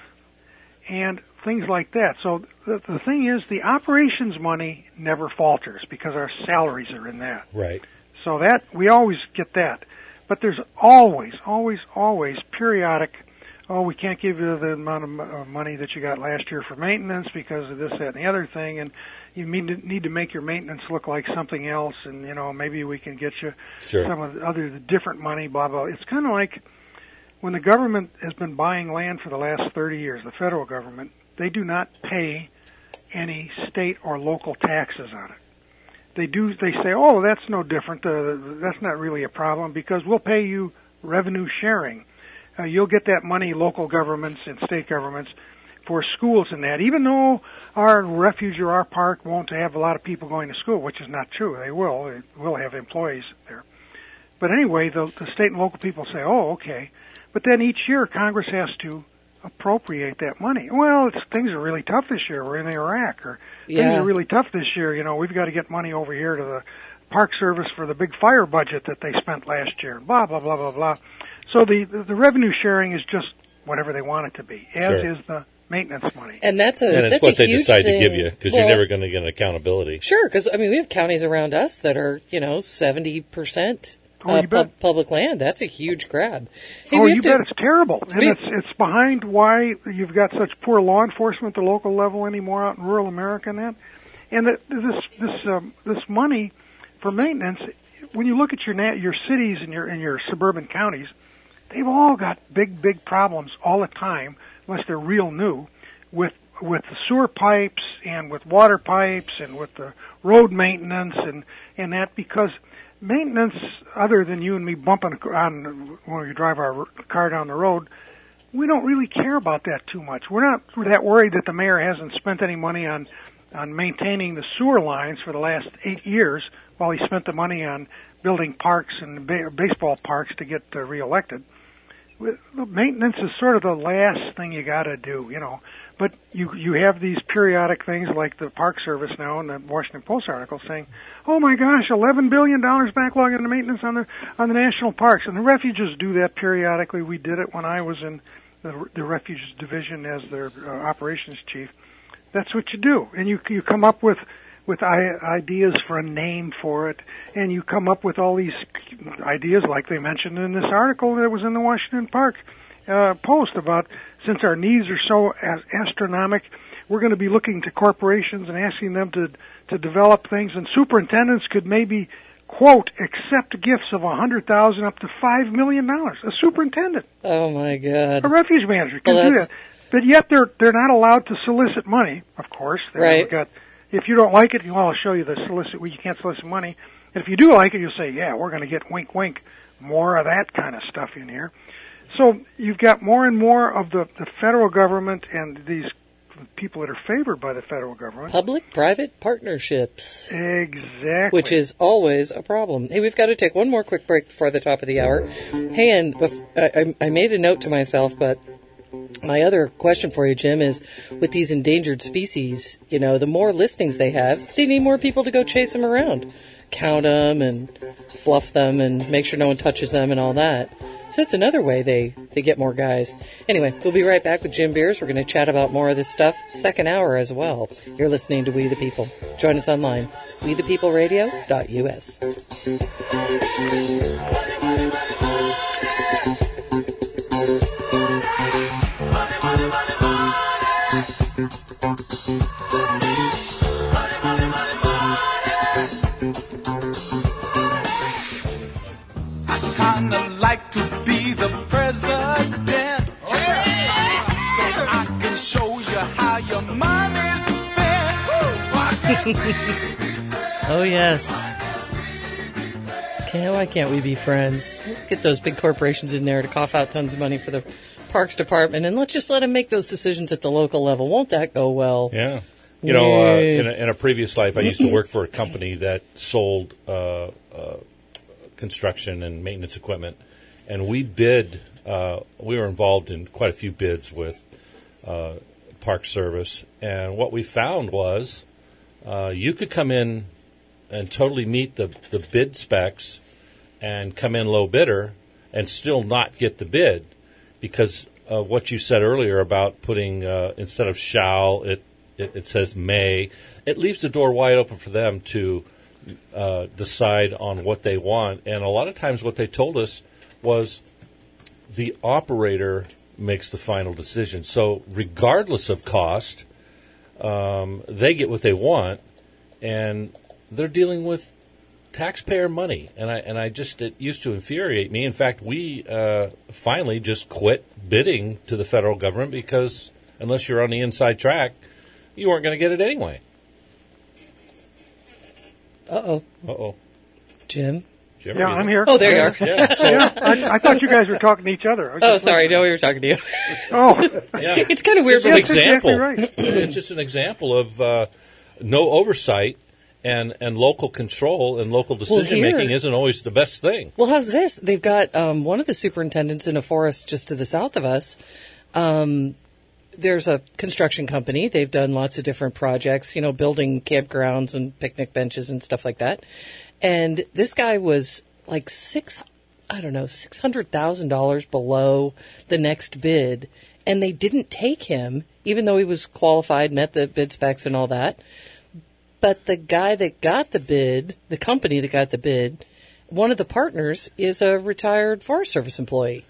and things like that. So the, the thing is, the operations money never falters because our salaries are in that. Right. So that, we always get that. But there's always, always, always periodic, oh, we can't give you the amount of uh, money that you got last year for maintenance because of this, that, and the other thing, and you need to, need to make your maintenance look like something else, and, you know, maybe we can get you sure. some of the other the different money, blah, blah. It's kind of like when the government has been buying land for the last thirty years, the federal government, they do not pay any state or local taxes on it. They do. They say, oh, that's no different. Uh, that's not really a problem because we'll pay you revenue sharing. Uh, you'll get that money, local governments and state governments, for schools and that. Even though our refuge or our park won't have a lot of people going to school, which is not true. They will. They will have employees there. But anyway, the, the state and local people say, oh, okay. But then each year Congress has to appropriate that money. Well, it's, things are really tough this year. We're in Iraq, or yeah. things are really tough this year. You know, we've got to get money over here to the Park Service for the big fire budget that they spent last year. Blah blah blah blah blah. So the the revenue sharing is just whatever they want it to be, as sure. is the maintenance money. And that's a and it's that's what a they huge decide thing. to give you because well, you're never going to get accountability. Sure, because I mean we have counties around us that are you know seventy percent. Oh, uh, you bet. pub- public land. That's a huge grab. Hey, oh, we you have bet. to, It's terrible. And we, it's it's behind why you've got such poor law enforcement at the local level anymore out in rural America and that. And that this this um, this money for maintenance, when you look at your nat- your cities and your and your suburban counties, they've all got big big problems all the time, unless they're real new, with with the sewer pipes and with water pipes and with the road maintenance and and that because maintenance, other than you and me bumping on when we drive our car down the road, we don't really care about that too much. We're not that worried that the mayor hasn't spent any money on on maintaining the sewer lines for the last eight years, while he spent the money on building parks and ba- baseball parks to get uh, reelected. Maintenance is sort of the last thing you got to do, you know. But you you have these periodic things like the Park Service now in the Washington Post article saying, "Oh my gosh, eleven billion dollars backlog in the maintenance on the on the national parks." And the refuges do that periodically. We did it when I was in the, the refuges division as their uh, operations chief. That's what you do, and you you come up with with ideas for a name for it, and you come up with all these ideas like they mentioned in this article that was in the Washington Park uh, Post about, since our needs are so astronomical, we're going to be looking to corporations and asking them to to develop things, and superintendents could maybe, quote, accept gifts of a hundred thousand dollars up to five million dollars. A superintendent. Oh my God. A refuge manager can well, do that. But yet they're they're not allowed to solicit money, of course. They've right. got, if you don't like it, well, I'll show you the solicit. Well, you can't solicit money. And if you do like it, you'll say, yeah, we're going to get wink, wink, more of that kind of stuff in here. So you've got more and more of the, the federal government and these people that are favored by the federal government. Public-private partnerships. Exactly. Which is always a problem. Hey, we've got to take one more quick break before the top of the hour. Hey, and bef- I, I made a note to myself, but my other question for you, Jim, is with these endangered species, you know, the more listings they have, they need more people to go chase them around. Count them and fluff them and make sure no one touches them and all that. So that's another way they, they get more guys. Anyway, we'll be right back with Jim Beers. We're going to chat about more of this stuff. Second hour as well. You're listening to We the People. Join us online. we the people radio dot u s. Kinda like to be the president, so I can show you how your money's spent. Oh, yes. Can't, why can't we be friends? Let's get those big corporations in there to cough out tons of money for the Parks Department, and let's just let them make those decisions at the local level. Won't that go well? Yeah. You know, uh, in, a, in a previous life, I used to work for a company that sold uh, uh, construction and maintenance equipment, and we bid, uh, we were involved in quite a few bids with uh, Park Service, and what we found was uh, you could come in and totally meet the, the bid specs and come in low bidder and still not get the bid because of what you said earlier about putting, uh, instead of shall, it, it, it says may. It leaves the door wide open for them to uh, decide on what they want. And a lot of times what they told us was the operator makes the final decision. So regardless of cost, um, they get what they want, and they're dealing with taxpayer money, and I and I just it used to infuriate me. In fact, we uh, finally just quit bidding to the federal government because unless you're on the inside track, you weren't going to get it anyway. Uh oh. Uh oh. Jim. Jim, Yeah, I'm here. Oh, there you are. Yeah. So, Yeah, I, I thought you guys were talking to each other. I was Oh, just sorry. listening. No, we were talking to you. Oh, yeah. It's kind of weird. It's an but That's example. exactly right. It's just an example of uh, no oversight. And, and local control and local decision here- making isn't always the best thing. Well, how's this? They've got um, one of the superintendents in a forest just to the south of us. Um, there's a construction company. They've done lots of different projects, you know, building campgrounds and picnic benches and stuff like that. And this guy was like six, I don't know, six hundred thousand dollars below the next bid, and they didn't take him, even though he was qualified, met the bid specs and all that. But the guy that got the bid, the company that got the bid, one of the partners is a retired Forest Service employee.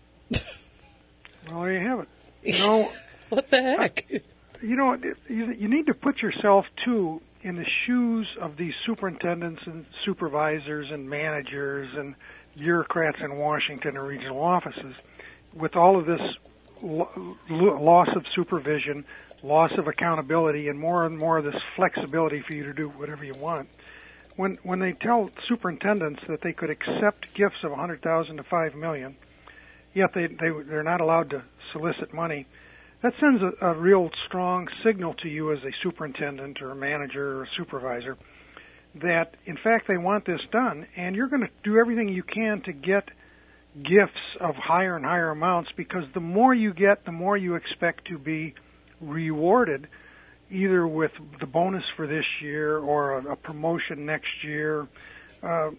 Well, there you have it. You know, What the heck? you know, it- you, you need to put yourself too in the shoes of these superintendents and supervisors and managers and bureaucrats in Washington and regional offices, with all of this lo- lo- loss of supervision, loss of accountability, and more and more of this flexibility for you to do whatever you want. When when they tell superintendents that they could accept gifts of one hundred thousand to five million, yet they they they're not allowed to solicit money, that sends a, a real strong signal to you as a superintendent or a manager or a supervisor that in fact they want this done, and you're going to do everything you can to get gifts of higher and higher amounts, because the more you get, the more you expect to be rewarded, either with the bonus for this year or a, a promotion next year, uh,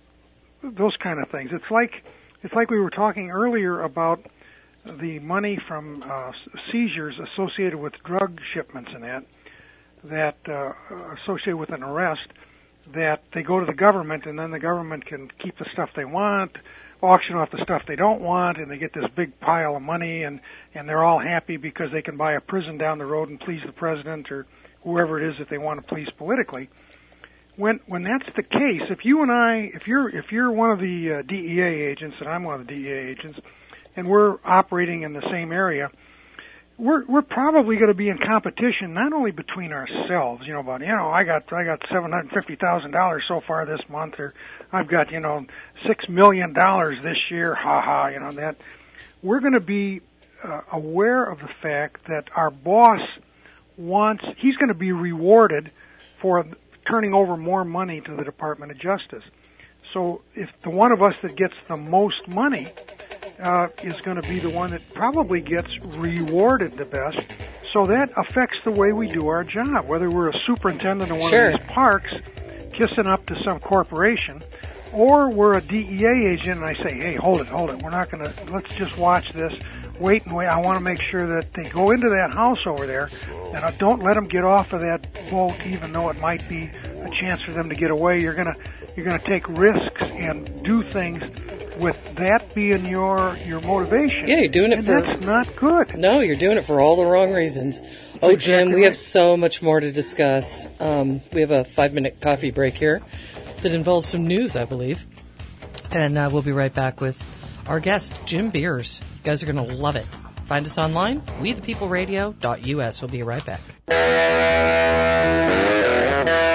those kind of things. It's like it's like we were talking earlier about the money from uh, seizures associated with drug shipments and that that uh, associated with an arrest, that they go to the government, and then the government can keep the stuff they want, auction off the stuff they don't want, and they get this big pile of money, and, and they're all happy because they can buy a prison down the road and please the president or whoever it is that they want to please politically. When when that's the case, if you and I, if you're if you're one of the uh, D E A agents and I'm one of the D E A agents, and we're operating in the same area, we're we're probably going to be in competition not only between ourselves, you know, about, you know, I got I got seven hundred fifty thousand dollars so far this month, or I've got, you know, six million dollars this year, ha ha, you know, that. We're going to be uh, aware of the fact that our boss wants, he's going to be rewarded for turning over more money to the Department of Justice. So if the one of us that gets the most money uh, is going to be the one that probably gets rewarded the best, so that affects the way we do our job, whether we're a superintendent of one Sure. of these parks kissing up to some corporation, or we're a D E A agent and I say, hey, hold it, hold it, we're not going to, let's just watch this, wait and wait, I want to make sure that they go into that house over there, and uh, don't let them get off of that boat, even though it might be a chance for them to get away. You're going to you're going to take risks and do things with that being your your motivation. Yeah, you're doing it and for- that's not good. No, you're doing it for all the wrong reasons. Oh, Jim, Exactly we have right. so much more to discuss. Um, we have a five-minute coffee break here that involves some news, I believe. And uh, we'll be right back with our guest, Jim Beers. You guys are going to love it. Find us online, we the people radio dot U S. We'll be right back.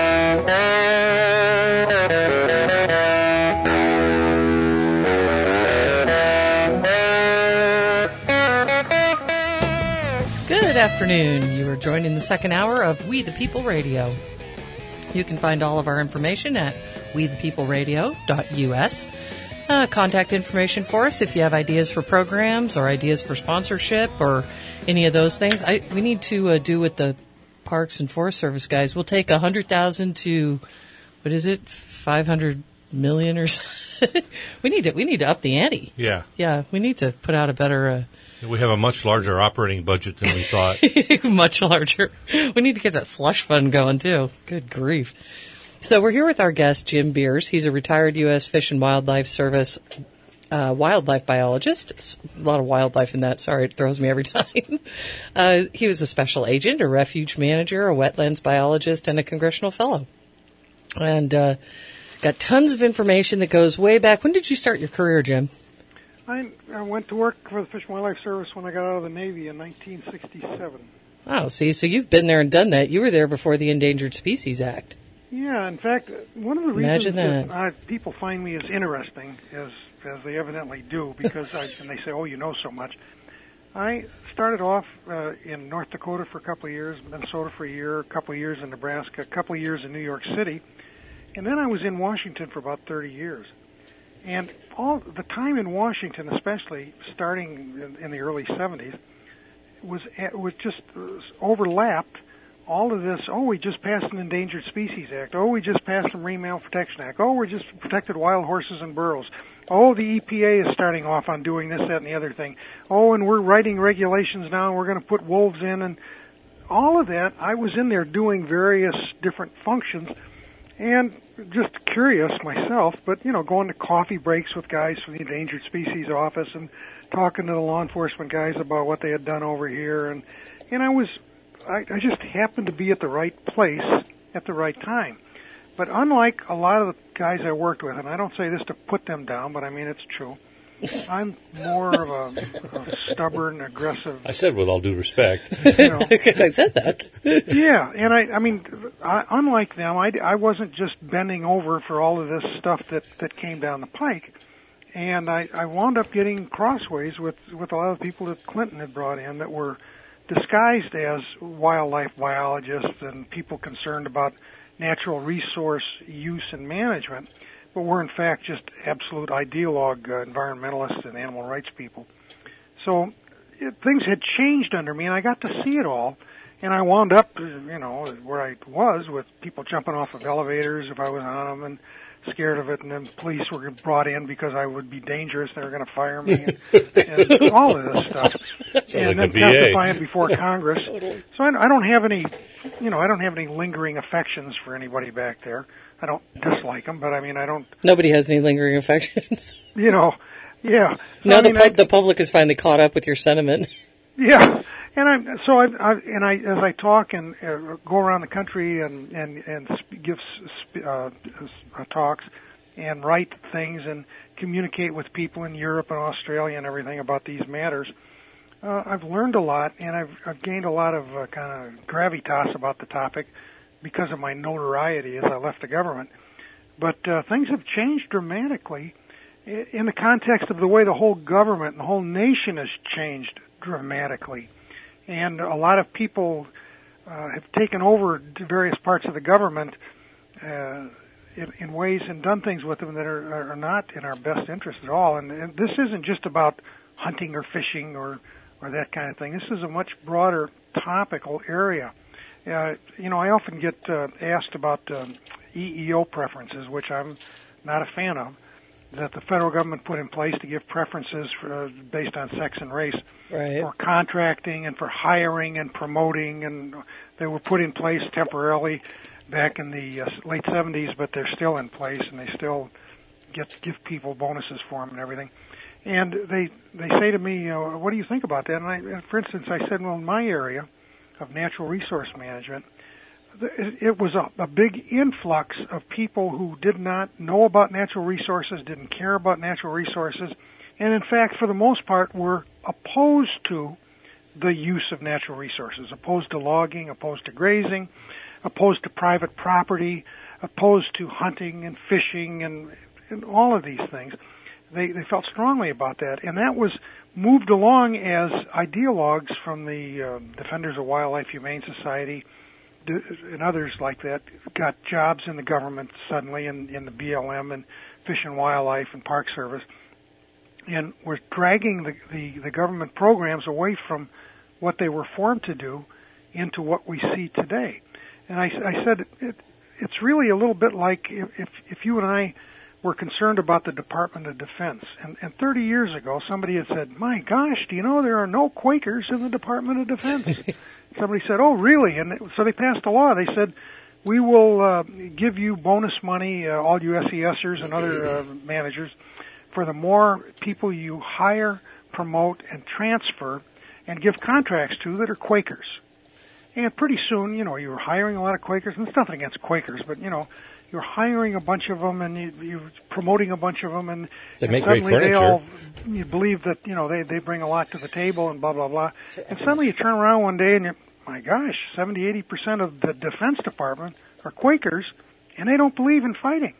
Good afternoon. You are joining the second hour of We the People Radio. You can find all of our information at we the people radio dot u s. Uh, contact information for us if you have ideas for programs or ideas for sponsorship or any of those things. I, we need to uh, do with the Parks and Forest Service guys. We'll take one hundred thousand to, what is it, five hundred million or something. we need to we need to up the ante. Yeah. Yeah, we need to put out a better... Uh, We have a much larger operating budget than we thought. Much larger. We need to get that slush fund going, too. Good grief. So we're here with our guest, Jim Beers. He's a retired U S Fish and Wildlife Service uh, wildlife biologist. A lot of wildlife in that. Sorry, it throws me every time. uh, he was a special agent, a refuge manager, a wetlands biologist, and a congressional fellow. And uh, got tons of information that goes way back. When did you start your career, Jim? I, I went to work for the Fish and Wildlife Service when I got out of the Navy in nineteen sixty-seven. Oh, see, so you've been there and done that. You were there before the Endangered Species Act. Yeah, in fact, one of the reasons Imagine that, that I, people find me as interesting, as as they evidently do, because I, and they say, "Oh, you know so much." I started off uh, in North Dakota for a couple of years, Minnesota for a year, a couple of years in Nebraska, a couple of years in New York City, and then I was in Washington for about thirty years. And all the time in Washington, especially starting in, in the early seventies, was was just overlapped. All of this, oh, we just passed an Endangered Species Act. Oh, we just passed the Marine Mammal Protection Act. Oh, we just protected wild horses and burros. Oh, the E P A is starting off on doing this, that, and the other thing. Oh, and we're writing regulations now, and we're going to put wolves in. And all of that, I was in there doing various different functions, and just curious myself, but, you know, going to coffee breaks with guys from the Endangered Species Office and talking to the law enforcement guys about what they had done over here. And, and I was... I, I just happened to be at the right place at the right time. But unlike a lot of the guys I worked with, and I don't say this to put them down, but I mean it's true, I'm more of a, a stubborn, aggressive... I said with all due respect. You know, I said that. Yeah, and I, I mean, I, unlike them, I, I wasn't just bending over for all of this stuff that, that came down the pike. And I, I wound up getting crossways with, with a lot of people that Clinton had brought in that were disguised as wildlife biologists and people concerned about natural resource use and management, but were in fact just absolute ideologue uh, environmentalists and animal rights people. So it, things had changed under me, and I got to see it all, and I wound up, you know, where I was with people jumping off of elevators if I was on them and scared of it, and then police were brought in because I would be dangerous. They were going to fire me, and, and all of this stuff. Sounds and like then the V A. testifying before Congress. So I, I don't have any, you know, I don't have any lingering affections for anybody back there. I don't dislike them, but I mean, I don't. Nobody has any lingering affections. You know, yeah. So, now I the mean, pub- I, the public has finally caught up with your sentiment. Yeah. And I, so I, I, and I, as I talk and uh, go around the country and and and sp- give sp- uh, uh, talks and write things and communicate with people in Europe and Australia and everything about these matters, uh, I've learned a lot, and I've, I've gained a lot of uh, kind of gravitas about the topic because of my notoriety as I left the government. But uh, things have changed dramatically in the context of the way the whole government and the whole nation has changed dramatically. And a lot of people uh, have taken over various parts of the government uh, in, in ways and done things with them that are, are not in our best interest at all. And, and this isn't just about hunting or fishing or, or that kind of thing. This is a much broader topical area. Uh, you know, I often get uh, asked about um, E E O preferences, which I'm not a fan of, that the federal government put in place to give preferences for, uh, based on sex and race Right. for contracting and for hiring and promoting, and they were put in place temporarily back in the uh, late seventies, but they're still in place, and they still get give people bonuses for them and everything. And they they say to me, you know, what do you think about that? And I, for instance, I said, well, in my area of natural resource management, it was a, a big influx of people who did not know about natural resources, didn't care about natural resources, and in fact, for the most part, were opposed to the use of natural resources, opposed to logging, opposed to grazing, opposed to private property, opposed to hunting and fishing and, and all of these things. They, they felt strongly about that, and that was moved along as ideologues from the uh, Defenders of Wildlife Humane Society and others like that got jobs in the government suddenly in, in the B L M and Fish and Wildlife and Park Service, and were dragging the, the, the government programs away from what they were formed to do into what we see today. And I, I said it, it's really a little bit like if, if, if you and I were concerned about the Department of Defense. And, and thirty years ago, somebody had said, my gosh, do you know there are no Quakers in the Department of Defense? Somebody said, oh, really? And so they passed a law. They said, we will uh, give you bonus money, uh, all you S E Sers and other uh, managers, for the more people you hire, promote, and transfer and give contracts to that are Quakers. And pretty soon, you know, you were hiring a lot of Quakers. And it's nothing against Quakers, but, you know, you're hiring a bunch of them and you, you're promoting a bunch of them, and, they and make suddenly great furniture. they all you believe that you know they they bring a lot to the table and blah blah blah. And suddenly you turn around one day and you, my gosh, seventy, eighty percent of the Defense Department are Quakers, and they don't believe in fighting.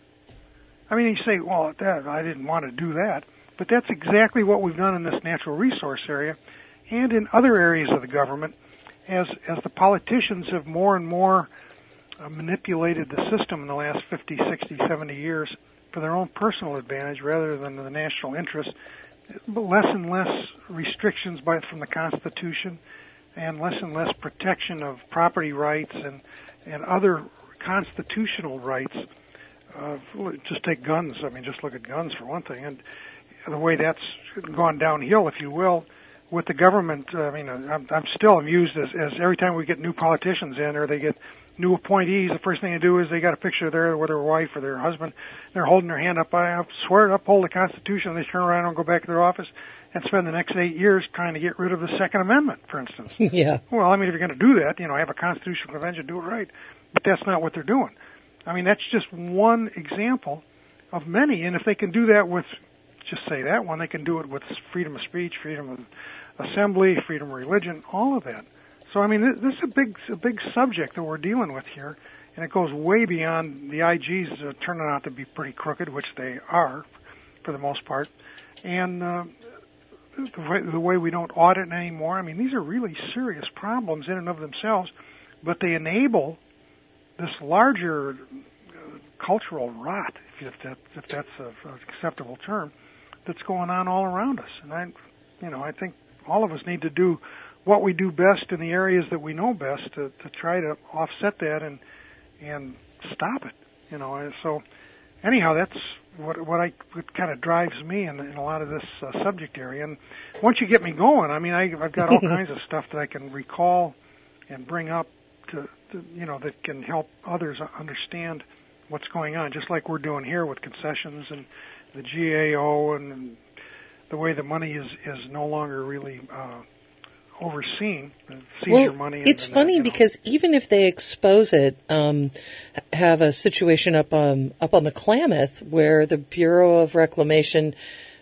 I mean, you say, well, that, I didn't want to do that, but that's exactly what we've done in this natural resource area, and in other areas of the government, as as the politicians have more and more Uh, manipulated the system in the last fifty, sixty, seventy years for their own personal advantage rather than the national interest. But less and less restrictions by, from the Constitution and less and less protection of property rights and, and other constitutional rights. Uh, just take guns. I mean, just look at guns for one thing. And the way that's gone downhill, if you will, with the government, I mean, I'm, I'm still amused as, as every time we get new politicians in or they get new appointees, the first thing they do is they got a picture there with their wife or their husband. They're holding their hand up. I swear to uphold the Constitution. They turn around and go back to their office and spend the next eight years trying to get rid of the Second Amendment, for instance. Yeah. Well, I mean, if you're going to do that, you know, have a constitutional convention, do it right. But that's not what they're doing. I mean, that's just one example of many. And if they can do that with, just say that one, they can do it with freedom of speech, freedom of assembly, freedom of religion, all of that. So, I mean, this is a big, a big subject that we're dealing with here, and it goes way beyond the I Gs uh, turning out to be pretty crooked, which they are, for the most part, and uh, the, way, the way we don't audit anymore. I mean, these are really serious problems in and of themselves, but they enable this larger uh, cultural rot, if, that, if that's a, an acceptable term, that's going on all around us. And I, you know, I think all of us need to do what we do best in the areas that we know best to, to try to offset that and and stop it. You know, and so anyhow, that's what what I what kind of drives me in, in a lot of this uh, subject area. And once you get me going, I mean, I, I've got all kinds of stuff that I can recall and bring up to, to you know that can help others understand what's going on, just like we're doing here with concessions and the G A O and the way the money is is no longer really Uh, overseen, seizure well, money. It's and, funny uh, because even if they expose it, um, have a situation up on up on the Klamath where the Bureau of Reclamation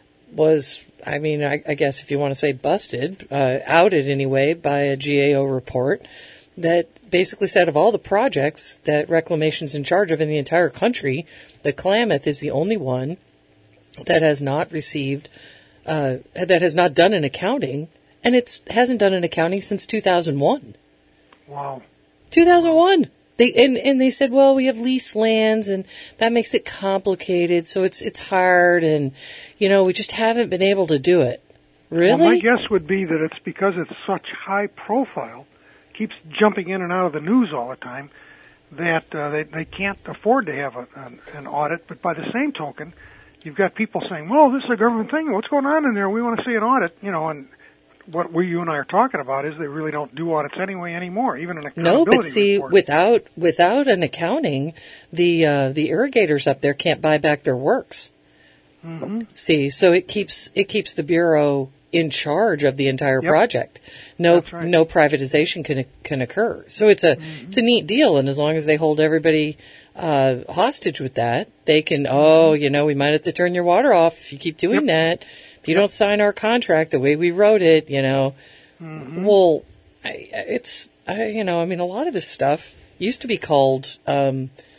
was, I mean, I, I guess if you want to say busted, uh, outed anyway by a G A O report that basically said of all the projects that Reclamation's in charge of in the entire country, the Klamath is the only one that has not received, uh, that has not done an accounting. And it hasn't done an accounting since two thousand one. Wow. two thousand one. They and, and they said, well, we have leased lands, and that makes it complicated, so it's it's hard, and you know, we just haven't been able to do it. Really? Well, my guess would be that it's because it's such high profile, keeps jumping in and out of the news all the time, that uh, they they can't afford to have a, an, an audit. But by the same token, you've got people saying, well, this is a government thing. What's going on in there? We want to see an audit. You know, and what we, you and I are talking about is they really don't do audits anyway anymore, even an accountability No, but see, report. without without an accounting, the uh, the irrigators up there can't buy back their works. Mm-hmm. See, so it keeps it keeps the Bureau in charge of the entire Yep. project. No, That's right. no privatization can can occur. So it's a mm-hmm. it's a neat deal, and as long as they hold everybody uh, hostage with that, they can. Oh, you know, we might have to turn your water off if you keep doing Yep. that. If you don't sign our contract the way we wrote it, you know, Mm-hmm. well, I, it's I, you know, I mean, a lot of this stuff used to be called. Um,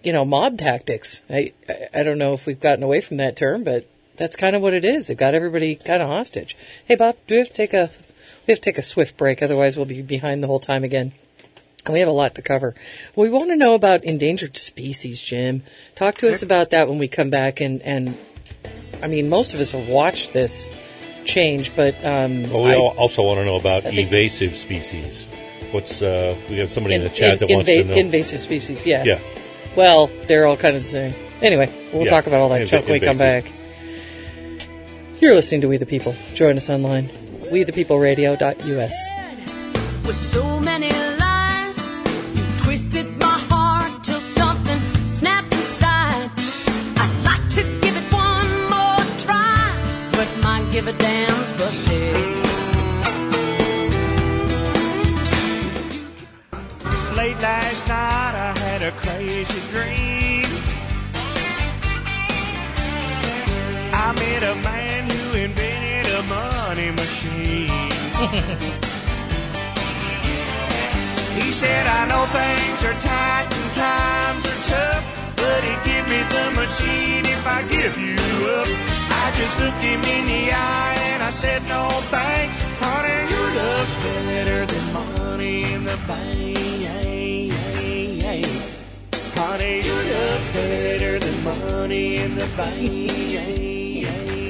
you know, mob tactics. I, I I don't know if we've gotten away from that term, but that's kind of what it is. They've got everybody kind of hostage. Hey, Bob, do we have to take a we have to take a swift break? Otherwise, we'll be behind the whole time again. And we have a lot to cover. We want to know about endangered species, Jim. Talk to us about that when we come back. And, and I mean, most of us have watched this change, but um, well, we I, also want to know about invasive species. What's uh, we have somebody in, in the chat in, that wants inva- to know invasive species. Yeah. Yeah. Well, they're all kind of the same. Anyway, we'll yeah. talk about all that junk when we come back. You're listening to We the People. Join us online. we the people radio dot U S. With so many lies, you twisted my heart till something snapped inside. I'd like to give it one more try, but my give a damn's busted. Late last night I had a crazy dream. I met a man who invented a money machine. He said, I know things are tight and times are tough, but he'd give me the machine if I give you up. I just looked him in the eye and I said, no thanks, honey, your love's better than money in the bank. Honey, your love's better than money in the bank.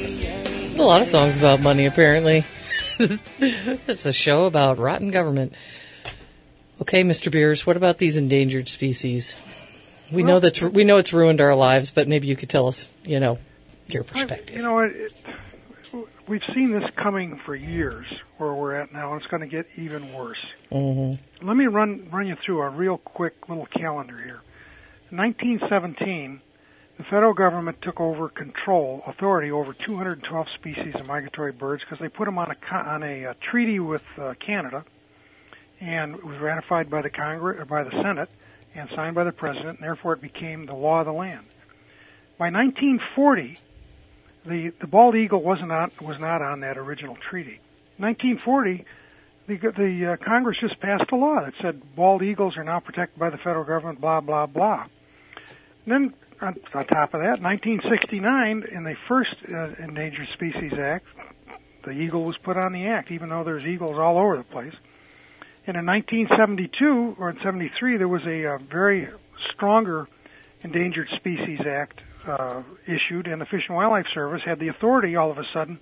A lot of songs about money, apparently. It's a show about rotten government. Okay, Mister Beers, what about these endangered species? We well, know that we know it's ruined our lives, but maybe you could tell us, you know, your perspective. I, you know, it, it, we've seen this coming for years, where we're at now, and it's going to get even worse. Mm-hmm. Let me run run you through a real quick little calendar here. In nineteen seventeen, the federal government took over control, authority over two hundred twelve species of migratory birds because they put them on a on a, a treaty with uh, Canada, and it was ratified by the Congress or by the Senate and signed by the President, and therefore it became the law of the land. By nineteen forty, the the bald eagle wasn't on, was not on that original treaty. nineteen forty, the the uh, Congress just passed a law that said bald eagles are now protected by the federal government. Blah blah blah. And then on, on top of that, nineteen sixty-nine, in the first uh, Endangered Species Act, the eagle was put on the act, even though there's eagles all over the place. And in nineteen seventy-two or in seventy-three, there was a, a very stronger Endangered Species Act uh, issued, and the Fish and Wildlife Service had the authority all of a sudden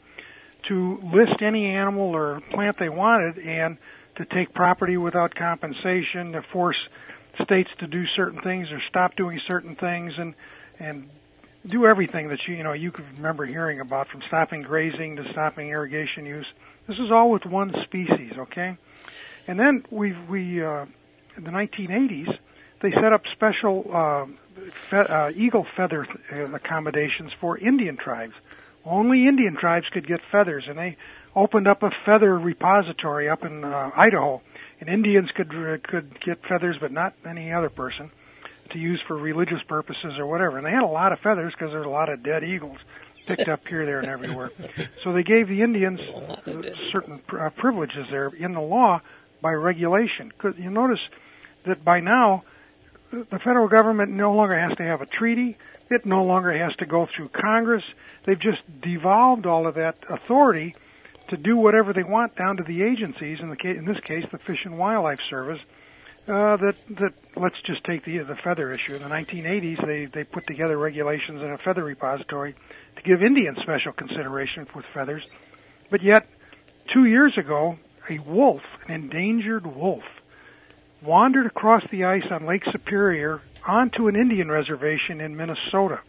to list any animal or plant they wanted and to take property without compensation, to force states to do certain things or stop doing certain things, and and do everything that you you know you could remember hearing about, from stopping grazing to stopping irrigation use. This is all with one species, okay? And then we we uh, in the nineteen eighties they set up special uh, fe- uh, eagle feather accommodations for Indian tribes. Only Indian tribes could get feathers, and they opened up a feather repository up in uh, Idaho. And Indians could uh, could get feathers, but not any other person, to use for religious purposes or whatever. And they had a lot of feathers because there's a lot of dead eagles picked up here, there, and everywhere. So they gave the Indians certain pr- uh, privileges there in the law by regulation. Cause you notice that by now, the federal government no longer has to have a treaty. It no longer has to go through Congress. They've just devolved all of that authority to do whatever they want down to the agencies, in the case, in this case, the Fish and Wildlife Service. Uh, that that let's just take the the feather issue. In the nineteen eighties, they they put together regulations in a feather repository to give Indians special consideration with feathers. But yet, two years ago, a wolf, an endangered wolf, wandered across the ice on Lake Superior onto an Indian reservation in Minnesota.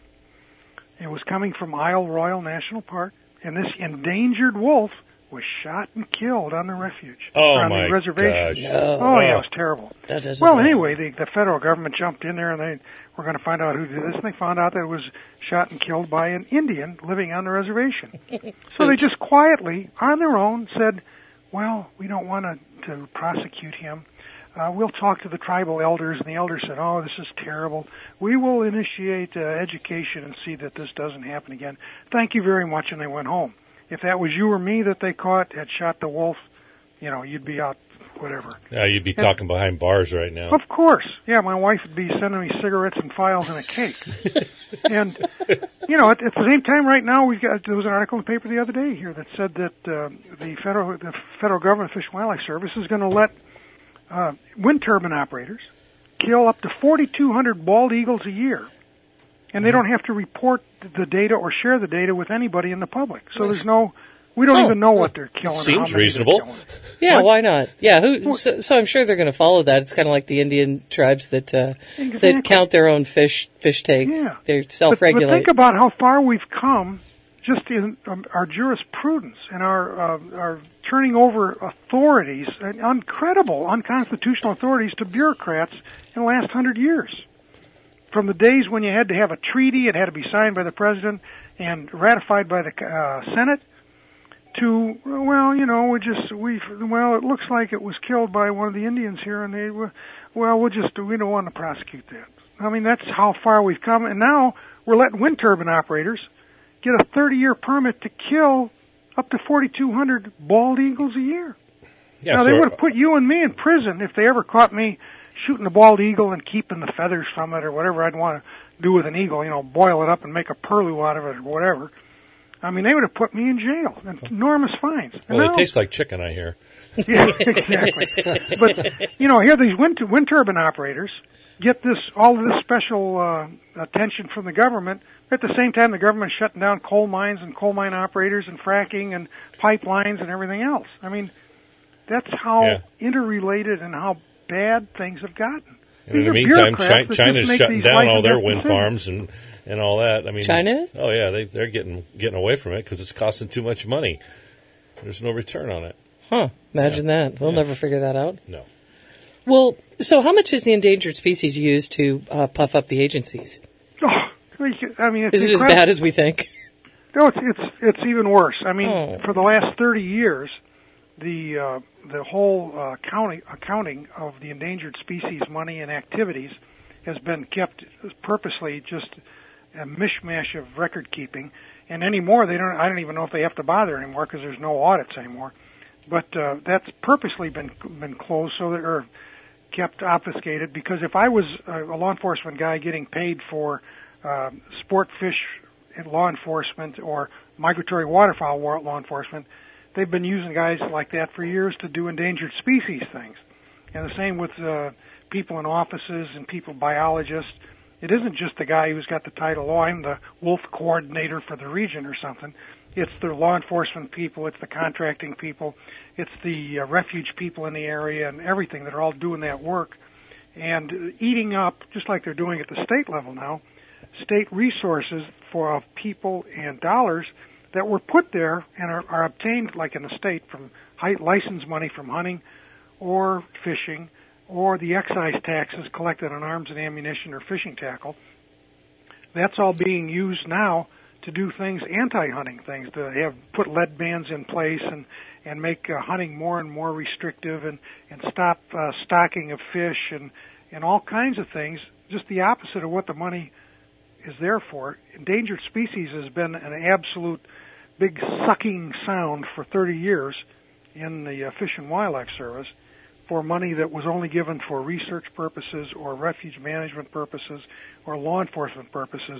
It was coming from Isle Royale National Park, and this endangered wolf was shot and killed on the refuge. Oh, on my the reservation. gosh. No. Oh, yeah, it was terrible. That is well, insane. anyway, the, the federal government jumped in there, and they were going to find out who did this, and they found out that it was shot and killed by an Indian living on the reservation. So they just quietly, on their own, said, well, we don't want to, to prosecute him. Uh, we'll talk to the tribal elders, and the elders said, oh, this is terrible. We will initiate uh, education and see that this doesn't happen again. Thank you very much, and they went home. If that was you or me that they caught had shot the wolf, you know, you'd be out whatever. Yeah, you'd be And- talking behind bars right now. Of course. Yeah, my wife would be sending me cigarettes and files and a cake. And, you know, at, at the same time right now, we've got, there was an article in the paper the other day here that said that uh, the federal the federal government Fish and Wildlife Service is going to let uh, wind turbine operators kill up to forty-two hundred bald eagles a year. And they don't have to report the data or share the data with anybody in the public. So there's no... We don't Oh, even know what they're killing. or how seems many reasonable. they're killing. Yeah, What? why not? Yeah, who? So, so I'm sure they're going to follow that. It's kind of like the Indian tribes that uh, Exactly. that count their own fish fish take. Yeah. They But, but self-regulate. think about how far we've come just in um, our jurisprudence and our uh, our turning over authorities, uh, uncredible, unconstitutional authorities to bureaucrats in the last hundred years. From the days when you had to have a treaty, it had to be signed by the president and ratified by the uh, Senate, to, well, you know, we just, we, well, it looks like it was killed by one of the Indians here, and they, well, we'll just, we don't want to prosecute that. I mean, that's how far we've come, and now we're letting wind turbine operators get a thirty-year permit to kill up to forty-two hundred bald eagles a year. Yeah, now, so they would have put you and me in prison if they ever caught me shooting a bald eagle and keeping the feathers from it or whatever I'd want to do with an eagle, you know, boil it up and make a purlieu out of it or whatever. I mean, they would have put me in jail, enormous fines. And well, now- it tastes like chicken, I hear. yeah, exactly. But, you know, here these wind, wind turbine operators get this, all of this special uh, attention from the government. At the same time, the government's shutting down coal mines and coal mine operators and fracking and pipelines and everything else. I mean, that's how Yeah. interrelated and how bad things have gotten. And in These the are meantime, bureaucrats Chi- that just China's make shutting these down all life their and death wind decisions. farms and, and all that. I mean, China is? Oh yeah, they they're getting getting away from it because it's costing too much money. There's no return on it. Huh. Imagine that. We'll Yeah. never figure that out. No. Well, so how much is the endangered species used to uh, puff up the agencies? Oh, I mean, it's Is it as incredible. bad as we think? No, it's it's it's even worse. I mean, Oh. for the last thirty years, the uh, the whole uh, counting accounting of the endangered species money and activities has been kept purposely just a mishmash of record keeping. And anymore, they don't. I don't even know if they have to bother anymore because there's no audits anymore. But uh, that's purposely been been closed so that or kept obfuscated because if I was a, a law enforcement guy getting paid for uh, sport fish in law enforcement or migratory waterfowl wa- law enforcement, they've been using guys like that for years to do endangered species things. And the same with uh, people in offices and people, biologists. It isn't just the guy who's got the title, oh, I'm the wolf coordinator for the region or something. It's the law enforcement people, it's the contracting people, it's the uh, refuge people in the area and everything that are all doing that work and uh, eating up, just like they're doing at the state level now, state resources for uh, people and dollars that were put there and are, are obtained, like in the state, from high license money from hunting or fishing or the excise taxes collected on arms and ammunition or fishing tackle. That's all being used now to do things, anti-hunting things, to have put lead bans in place and and make uh, hunting more and more restrictive and and stop uh, stocking of fish and and all kinds of things. Just the opposite of what the money is there for. Endangered species has been an absolute big sucking sound for thirty years in the uh, Fish and Wildlife Service for money that was only given for research purposes or refuge management purposes or law enforcement purposes,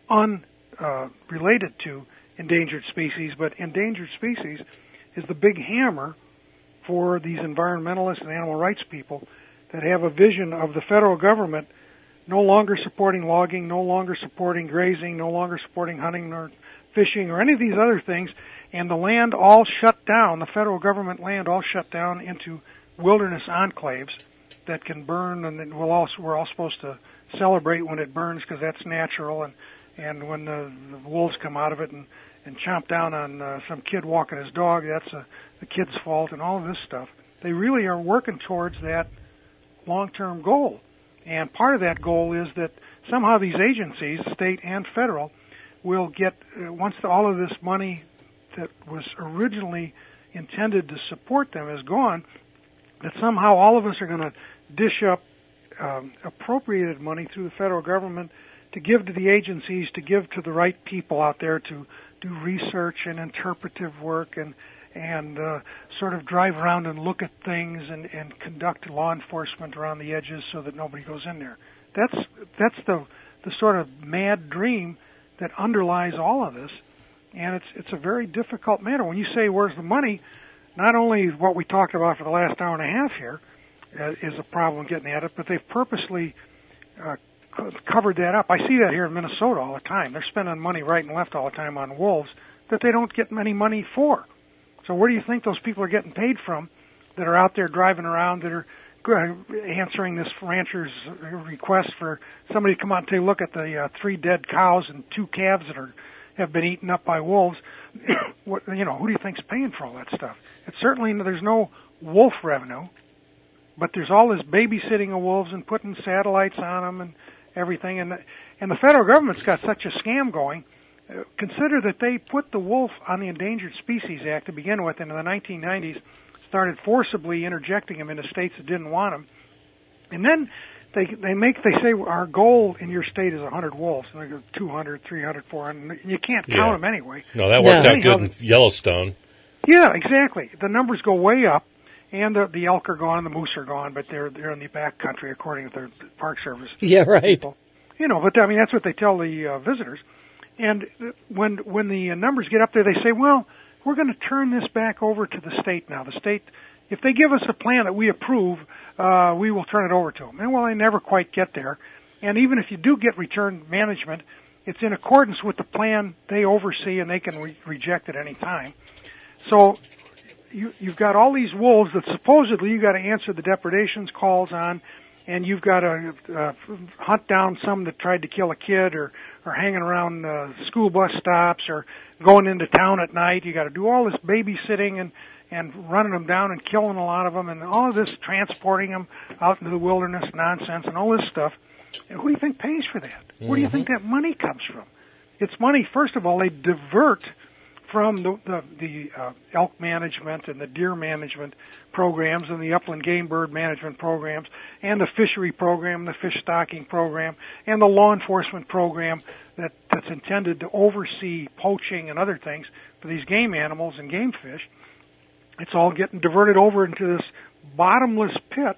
unrelated uh, to endangered species. But endangered species is the big hammer for these environmentalists and animal rights people that have a vision of the federal government no longer supporting logging, no longer supporting grazing, no longer supporting hunting or fishing or any of these other things, and the land all shut down, the federal government land all shut down into wilderness enclaves that can burn, and then we'll also, we're all supposed to celebrate when it burns because that's natural, and, and when the, the wolves come out of it and, and chomp down on uh, some kid walking his dog, that's a, the kid's fault, and all of this stuff. They really are working towards that long-term goal. And part of that goal is that somehow these agencies, state and federal, will get, uh, once the, all of this money that was originally intended to support them is gone, that somehow all of us are going to dish up um, appropriated money through the federal government to give to the agencies, to give to the right people out there to do research and interpretive work and, and uh, sort of drive around and look at things and, and conduct law enforcement around the edges so that nobody goes in there. That's that's the the sort of mad dream that underlies all of this, and it's it's a very difficult matter. When you say where's the money, not only what we talked about for the last hour and a half here uh, is a problem getting at it, but they've purposely uh, c- covered that up. I see that here in Minnesota all the time. They're spending money right and left all the time on wolves that they don't get any money for. So where do you think those people are getting paid from that are out there driving around that are answering this rancher's request for somebody to come out and take a look at the uh, three dead cows and two calves that are have been eaten up by wolves? What, you know, who do you think's paying for all that stuff? It's certainly there's no wolf revenue, but there's all this babysitting of wolves and putting satellites on them and everything. And the, and the federal government's got such a scam going. Uh, consider that they put the wolf on the Endangered Species Act to begin with, and in the nineteen nineties started forcibly interjecting them into states that didn't want them. And then they they make they say our goal in your state is one hundred wolves, and they go two hundred, three hundred, four hundred. You can't count yeah. them anyway. No, that worked no. out good in Yellowstone. Yeah, exactly. The numbers go way up, and the, the elk are gone, the moose are gone, but they're they're in the back country according to the Park Service. Yeah, right. People. You know, but I mean that's what they tell the uh, visitors. And when when the numbers get up there, they say, well, we're going to turn this back over to the state now. The state, if they give us a plan that we approve, uh, we will turn it over to them. And well, they never quite get there. And even if you do get return management, it's in accordance with the plan they oversee, and they can re- reject at any time. So you, you've got all these wolves that supposedly you got to answer the depredations calls on, and you've got to uh, hunt down some that tried to kill a kid or, or hanging around uh, school bus stops or going into town at night. You got to do all this babysitting and, and running them down and killing a lot of them and all of this transporting them out into the wilderness nonsense and all this stuff. And who do you think pays for that? Mm-hmm. Where do you think that money comes from? It's money, first of all, they divert from the the, the uh, elk management and the deer management programs and the upland game bird management programs and the fishery program, the fish stocking program, and the law enforcement program that, that's intended to oversee poaching and other things for these game animals and game fish. It's all getting diverted over into this bottomless pit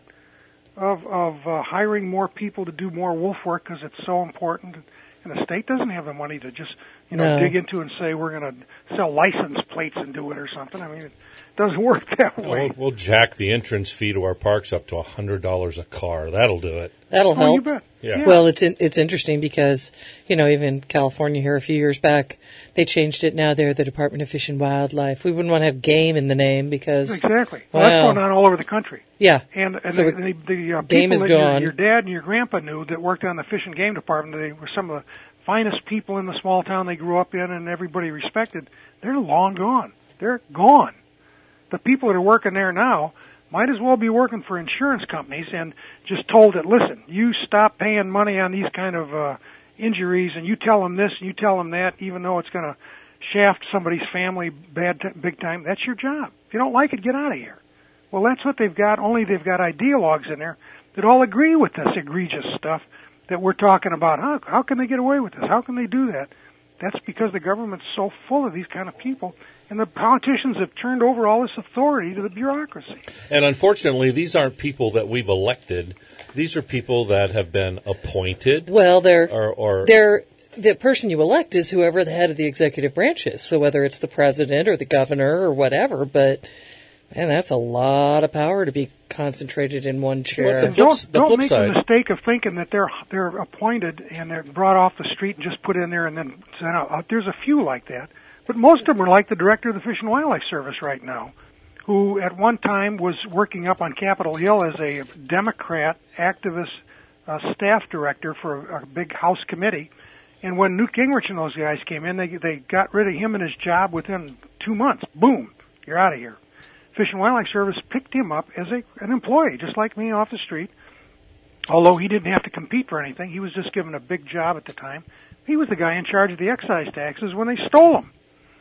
of, of uh, hiring more people to do more wolf work because it's so important. And the state doesn't have the money to just, you know, no. dig into and say we're going to sell license plates and do it or something. I mean, it doesn't work that way. We'll, we'll jack the entrance fee to our parks up to one hundred dollars a car. That'll do it. That'll Oh, help. you bet. Yeah. Yeah. Well, it's in, it's interesting because, you know, even California here a few years back, they changed it. Now they're the Department of Fish and Wildlife. We wouldn't want to have game in the name because Exactly. Well, Wow. that's going on all over the country. yeah, And, and So the, the, the uh, game people is that your, gone. your dad and your grandpa knew that worked on the Fish and Game Department, they were some of the finest people in the small town they grew up in and everybody respected, they're long gone. They're gone. The people that are working there now might as well be working for insurance companies and just told that, listen, you stop paying money on these kind of uh, injuries and you tell them this and you tell them that, even though it's going to shaft somebody's family bad t- big time, that's your job. If you don't like it, get out of here. Well, that's what they've got, only they've got ideologues in there that all agree with this egregious stuff that we're talking about. How, how can they get away with this? How can they do that? That's because the government's so full of these kind of people, and the politicians have turned over all this authority to the bureaucracy. And unfortunately, these aren't people that we've elected. These are people that have been appointed. well, they're Or, or they're the person you elect is whoever the head of the executive branch is. So whether it's the president or the governor or whatever, but man, that's a lot of power to be concentrated in one chair. Well, the flip- Don't, the don't flip make side. the mistake of thinking that they're they're appointed and they're brought off the street and just put in there and then sent out. Uh, There's a few like that, but most of them are like the director of the Fish and Wildlife Service right now, who at one time was working up on Capitol Hill as a Democrat activist uh, staff director for a, a big House committee. And when Newt Gingrich and those guys came in, they they got rid of him and his job within two months. Boom, you're out of here. Fish and Wildlife Service picked him up as a, an employee, just like me off the street. Although he didn't have to compete for anything, he was just given a big job at the time. He was the guy in charge of the excise taxes when they stole him.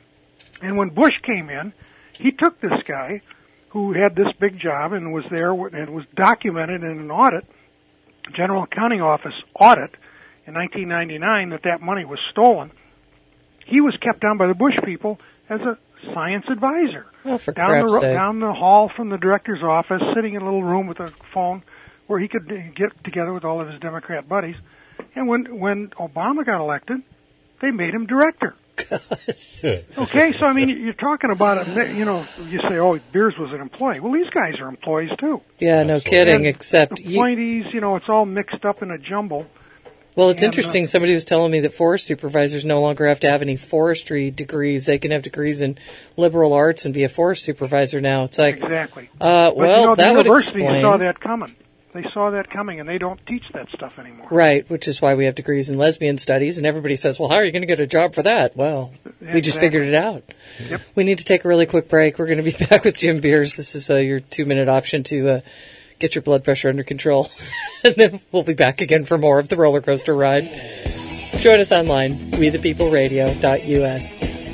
And when Bush came in, he took this guy who had this big job and was there and was documented in an audit, General Accounting Office audit in nineteen ninety-nine, that that money was stolen. He was kept down by the Bush people as a science advisor. Oh, for down crap's the, sake. Down the hall from the director's office, sitting in a little room with a phone where he could get together with all of his Democrat buddies. And when, when Obama got elected, they made him director. Okay, so I mean, you're talking about it. You know, you say, "Oh, Beers was an employee." Well, these guys are employees too. Yeah, no kidding. Except you, appointees, you know, it's all mixed up in a jumble. well, it's And, interesting. uh, Somebody was telling me that forest supervisors no longer have to have any forestry degrees. They can have degrees in liberal arts and be a forest supervisor now. It's like, Exactly. uh, But, well, you know, the that would university explain. saw that coming. They saw that coming, and they don't teach that stuff anymore. Right, which is why we have degrees in lesbian studies, and everybody says, well, how are you going to get a job for that? Well, we just Exactly. figured it out. Yep. We need to take a really quick break. We're going to be back with Jim Beers. This is uh, your two-minute option to uh, get your blood pressure under control. And then we'll be back again for more of the roller coaster ride. Join us online, we the people radio dot U S.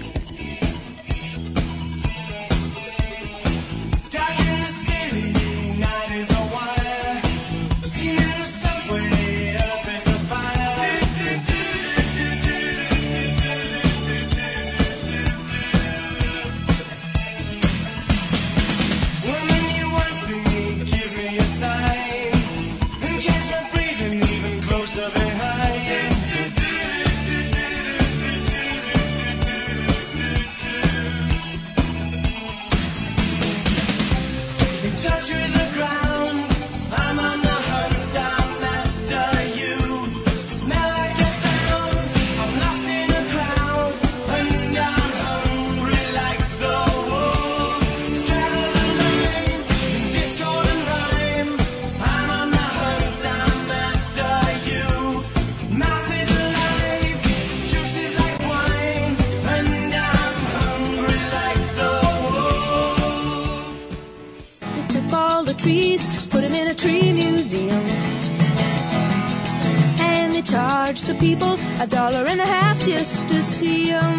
Trees, put them in a tree museum, and they charge the people a dollar and a half just to see them.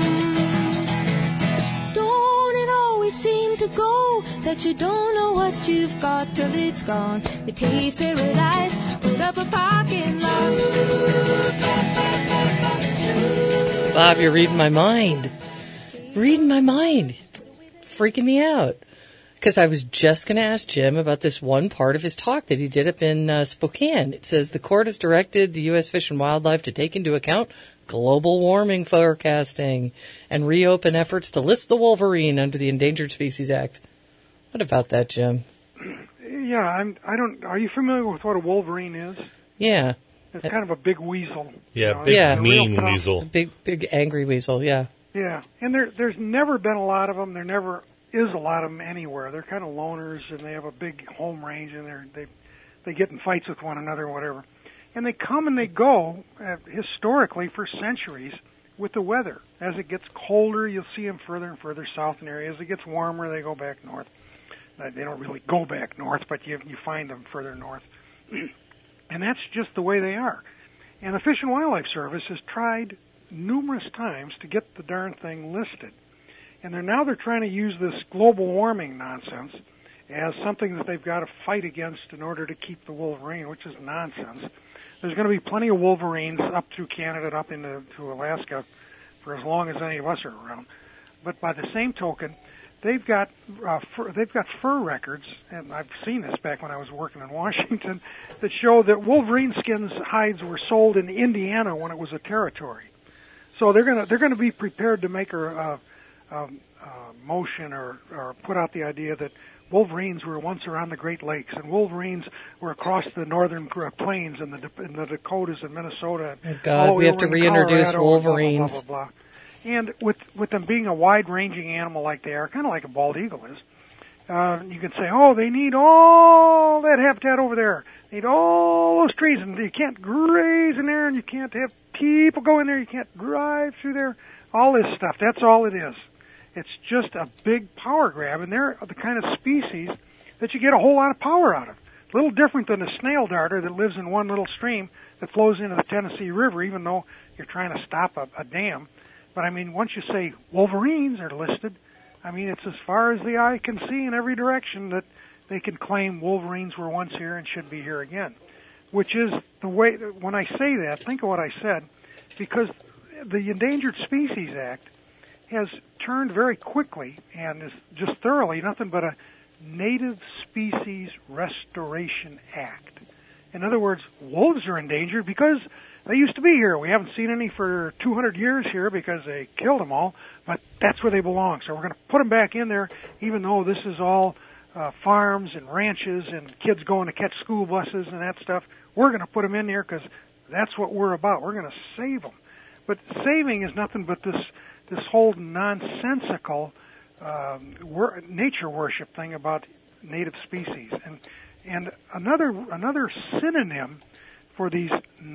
Don't it always seem to go that you don't know what you've got till it's gone? They paved paradise, put up a parking lot. Bob, you're reading my mind. Reading my mind. It's freaking me out. Because I was just going to ask Jim about this one part of his talk that he did up in uh, Spokane. It says the court has directed the U S Fish and Wildlife to take into account global warming forecasting and reopen efforts to list the wolverine under the Endangered Species Act. What about that, Jim? Yeah, I'm. I don't. Are you familiar with what a wolverine is? Yeah. It's kind of a big weasel. Yeah, you know, big Yeah. mean real tough. weasel. Big, big angry weasel, yeah. Yeah, and there, there's never been a lot of them. There never is a lot of them anywhere. They're kind of loners, and they have a big home range, and they're, they they get in fights with one another or whatever. And they come and they go, uh, historically, for centuries with the weather. As it gets colder, you'll see them further and further south in areas. As it gets warmer, they go back north. Uh, they don't really go back north, but you, you find them further north. And that's just the way they are. And the Fish and Wildlife Service has tried numerous times to get the darn thing listed. And they're now they're trying to use this global warming nonsense as something that they've got to fight against in order to keep the wolverine, which is nonsense. There's going to be plenty of wolverines up through Canada and up into to Alaska for as long as any of us are around. But by the same token, they've got uh, fur, they've got fur records, and I've seen this back when I was working in Washington, that show that wolverine skins hides were sold in Indiana when it was a territory. So they're gonna they're gonna be prepared to make a uh, um, uh, motion or, or put out the idea that wolverines were once around the Great Lakes, and wolverines were across the northern plains and the, in the Dakotas and Minnesota. Oh, God, we have to reintroduce wolverines. Blah, blah, blah, blah. And with with them being a wide-ranging animal like they are, kind of like a bald eagle is, uh, you can say, oh, they need all that habitat over there. They need all those trees, and you can't graze in there, and you can't have people go in there. You can't drive through there. All this stuff. That's all it is. It's just a big power grab, and they're the kind of species that you get a whole lot of power out of. A little different than a snail darter that lives in one little stream that flows into the Tennessee River, even though you're trying to stop a, a dam. But, I mean, once you say wolverines are listed, I mean, it's as far as the eye can see in every direction that they can claim wolverines were once here and should be here again, which is the way, when I say that, think of what I said, because the Endangered Species Act has turned very quickly and is just thoroughly nothing but a Native Species Restoration Act. In other words, wolves are endangered because they used to be here. We haven't seen any for two hundred years here because they killed them all, but that's where they belong. So we're going to put them back in there, even though this is all uh, farms and ranches and kids going to catch school buses and that stuff. We're going to put them in there because that's what we're about. We're going to save them. But saving is nothing but this this whole nonsensical um, wor- nature worship thing about native species. And and another another synonym for these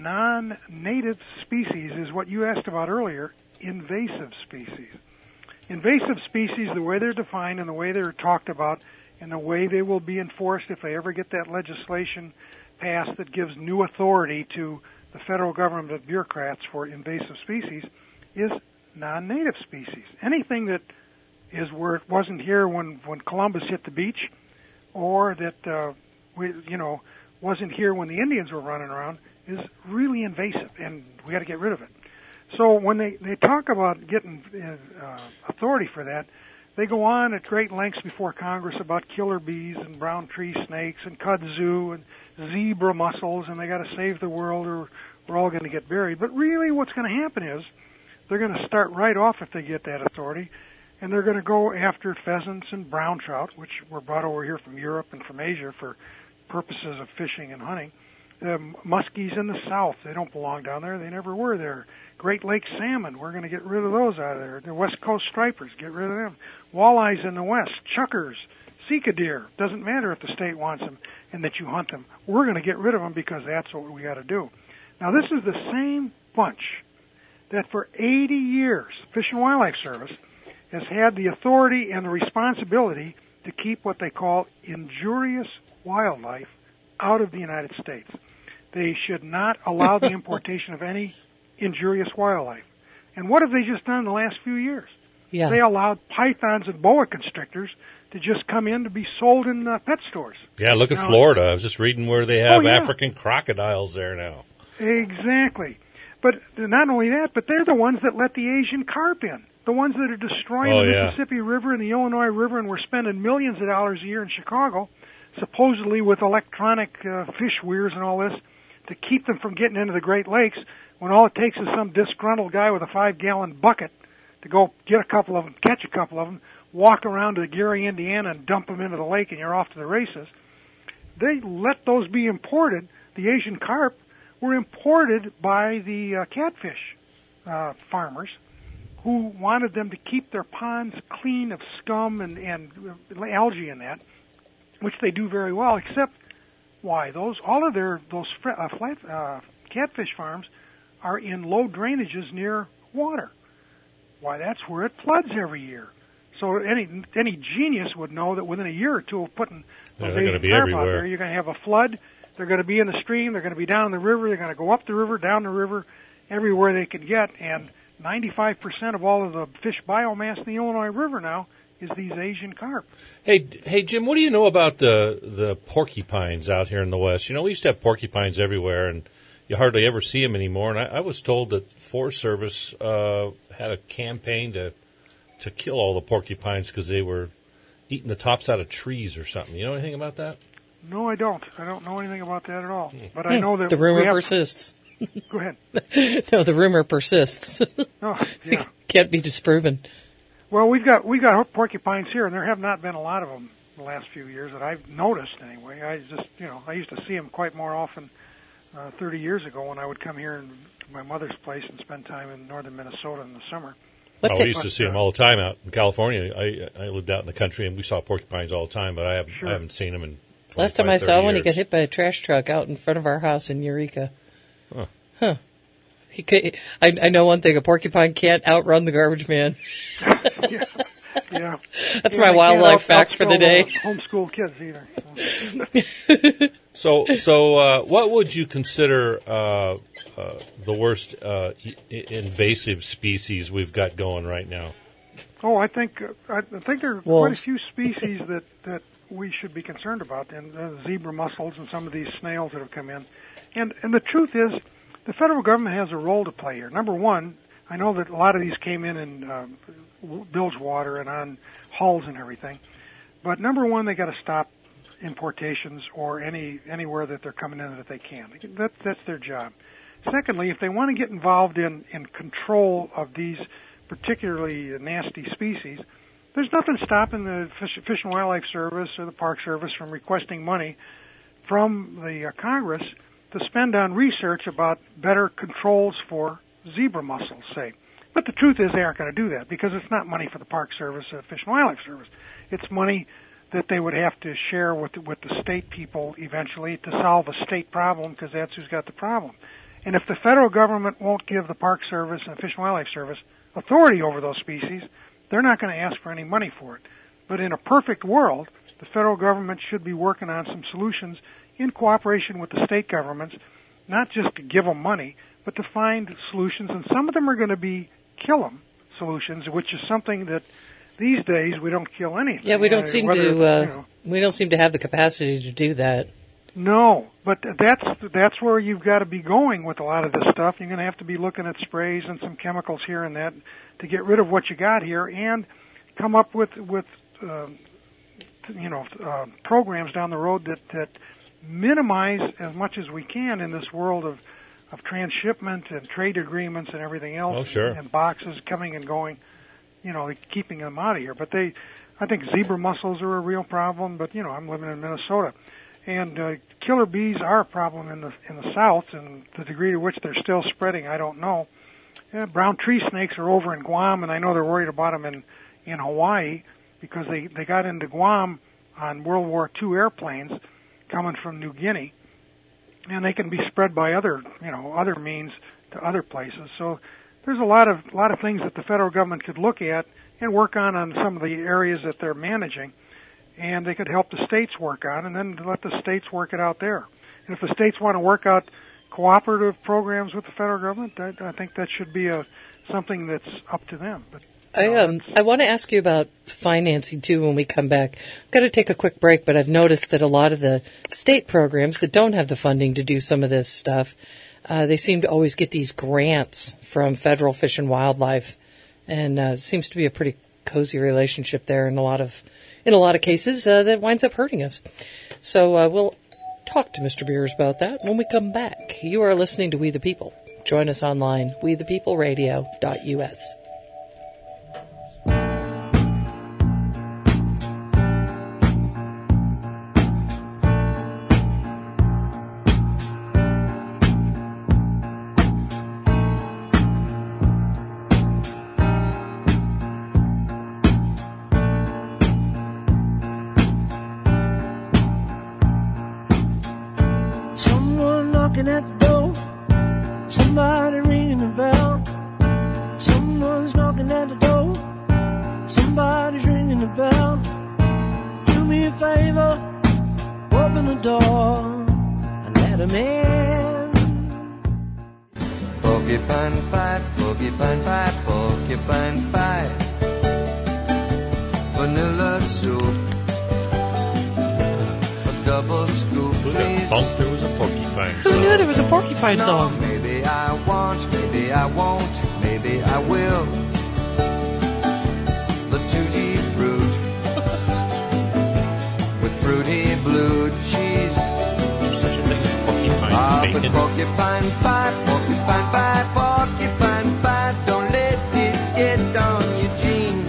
non-native species is what you asked about earlier, invasive species. Invasive species, the way they're defined and the way they're talked about and the way they will be enforced if they ever get that legislation passed that gives new authority to the federal government bureaucrats for invasive species, is non-native species. Anything that is where it wasn't here when, when Columbus hit the beach, or that uh, we, you know, wasn't here when the Indians were running around, is really invasive, and we got to get rid of it. So when they, they talk about getting uh, authority for that, they go on at great lengths before Congress about killer bees and brown tree snakes and kudzu and zebra mussels, and they got to save the world or we're all going to get buried. But really what's going to happen is they're going to start right off if they get that authority, and they're going to go after pheasants and brown trout, which were brought over here from Europe and from Asia for purposes of fishing and hunting. The muskies in the south, they don't belong down there. They never were there. Great Lake salmon, we're going to get rid of those out of there. The West Coast stripers, get rid of them. Walleyes in the west, chuckers, sika deer, doesn't matter if the state wants them and that you hunt them. We're going to get rid of them because that's what we got to do. Now, this is the same bunch that for eighty years, Fish and Wildlife Service has had the authority and the responsibility to keep what they call injurious wildlife out of the United States. They should not allow the importation of any injurious wildlife. And what have they just done in the last few years? Yeah. They allowed pythons and boa constrictors to just come in to be sold in uh, pet stores. Yeah, look at now, Florida. I was just reading where they have oh, yeah. African crocodiles there now. Exactly. But not only that, but they're the ones that let the Asian carp in. The ones that are destroying oh, the yeah. Mississippi River and the Illinois River, and we're spending millions of dollars a year in Chicago, supposedly with electronic uh, fish weirs and all this, to keep them from getting into the Great Lakes, when all it takes is some disgruntled guy with a five-gallon bucket to go get a couple of them, catch a couple of them, walk around to Gary, Indiana, and dump them into the lake, and you're off to the races. They let those be imported. The Asian carp were imported by the uh, catfish uh, farmers who wanted them to keep their ponds clean of scum and, and uh, algae in that, which they do very well, except why? Those all of their those uh, flat uh, catfish farms are in low drainages near water. Why, that's where it floods every year. So any any genius would know that within a year or two of putting yeah, those Asian Asian carp everywhere. out there, you're going to have a flood. They're going to be in the stream. They're going to be down in the river. They're going to go up the river, down the river, everywhere they can get. And ninety-five percent of all of the fish biomass in the Illinois River now is these Asian carp. Hey, hey, Jim, what do you know about the the porcupines out here in the West? You know, we used to have porcupines everywhere, and you hardly ever see them anymore. And I, I was told that Forest Service uh, had a campaign to to kill all the porcupines because they were eating the tops out of trees or something. You know anything about that? No, I don't. I don't know anything about that at all. But I know that the rumor we have, persists. Go ahead. No, the rumor persists. Oh, yeah. Can't be disproven. Well, we've got we've got porcupines here, and there have not been a lot of them the last few years that I've noticed. Anyway, I just you know I used to see them quite more often uh, thirty years ago when I would come here and, to my mother's place and spend time in northern Minnesota in the summer. What oh, the- we used to see them all the time out in California. I I lived out in the country, and we saw porcupines all the time, but I haven't Sure. I haven't seen them in Last time I saw one, he years. got hit by a trash truck out in front of our house in Eureka. Huh. Huh. He could, I, I know one thing: a porcupine can't outrun the garbage man. yeah. yeah. That's Yeah, my they wildlife can't fact for the out- day. uh, Homeschool kids either. So. So, so uh, what would you consider uh, uh, the worst uh, I- invasive species we've got going right now? Oh, I think uh, I think there are quite a Wolves. few species that, that we should be concerned about, and uh, zebra mussels and some of these snails that have come in. And and the truth is, the federal government has a role to play here. Number one, I know that a lot of these came in in uh, bilge water and on hulls and everything. But number one, they got to stop importations or any anywhere that they're coming in that they can. That, that's their job. Secondly, if they want to get involved in, in control of these particularly nasty species, there's nothing stopping the Fish, Fish and Wildlife Service or the Park Service from requesting money from the uh, Congress to spend on research about better controls for zebra mussels, say. But the truth is they aren't going to do that because it's not money for the Park Service or the Fish and Wildlife Service. It's money that they would have to share with the, with the state people eventually to solve a state problem because that's who's got the problem. And if the federal government won't give the Park Service and the Fish and Wildlife Service authority over those species, they're not going to ask for any money for it. But in a perfect world, the federal government should be working on some solutions in cooperation with the state governments, not just to give them money, but to find solutions. And some of them are going to be kill them solutions, which is something that these days we don't kill anything. Yeah, we don't uh, seem whether, to. Uh, you know, we don't seem to have the capacity to do that. No, but that's that's where you've got to be going with a lot of this stuff. You're going to have to be looking at sprays and some chemicals here and that to get rid of what you got here, and come up with with uh, you know uh, programs down the road that that minimize as much as we can in this world of of transshipment and trade agreements and everything else. Oh, sure. And boxes coming and going, you know, keeping them out of here. But they, I think zebra mussels are a real problem. But you know, I'm living in Minnesota. And uh, killer bees are a problem in the in the south, and the degree to which they're still spreading, I don't know. Yeah, brown tree snakes are over in Guam, and I know they're worried about them in in Hawaii because they they got into Guam on World War Two airplanes coming from New Guinea, and they can be spread by other you know other means to other places. So there's a lot of lot of things that the federal government could look at and work on on some of the areas that they're managing. And they could help the states work on, and then let the states work it out there. And if the states want to work out cooperative programs with the federal government, I, I think that should be a something that's up to them. But I um I want to ask you about financing too when we come back. I've got to take a quick break, but I've noticed that a lot of the state programs that don't have the funding to do some of this stuff, uh, they seem to always get these grants from Federal Fish and Wildlife, and uh, it seems to be a pretty cozy relationship there in a lot of in a lot of cases uh, that winds up hurting us. So uh, we'll talk to Mister Beers about that when we come back. You are listening to We the People. Join us online, we the people radio dot U S. At the door, somebody ringing the bell. Someone's knocking at the door, somebody's ringing the bell. Do me a favor, open the door and let him in. Porcupine pie, porcupine pie, porcupine pie. Vanilla soup, a double scoop, please. Oh, there was a porcupine. Who knew there was a porcupine song? No, maybe I want, maybe I won't, maybe I will. The tutti fruit with fruity blue cheese. There's such a thing as porcupine Ah, but bacon. porcupine pie, porcupine pie, porcupine pie. Don't let it get on your jeans.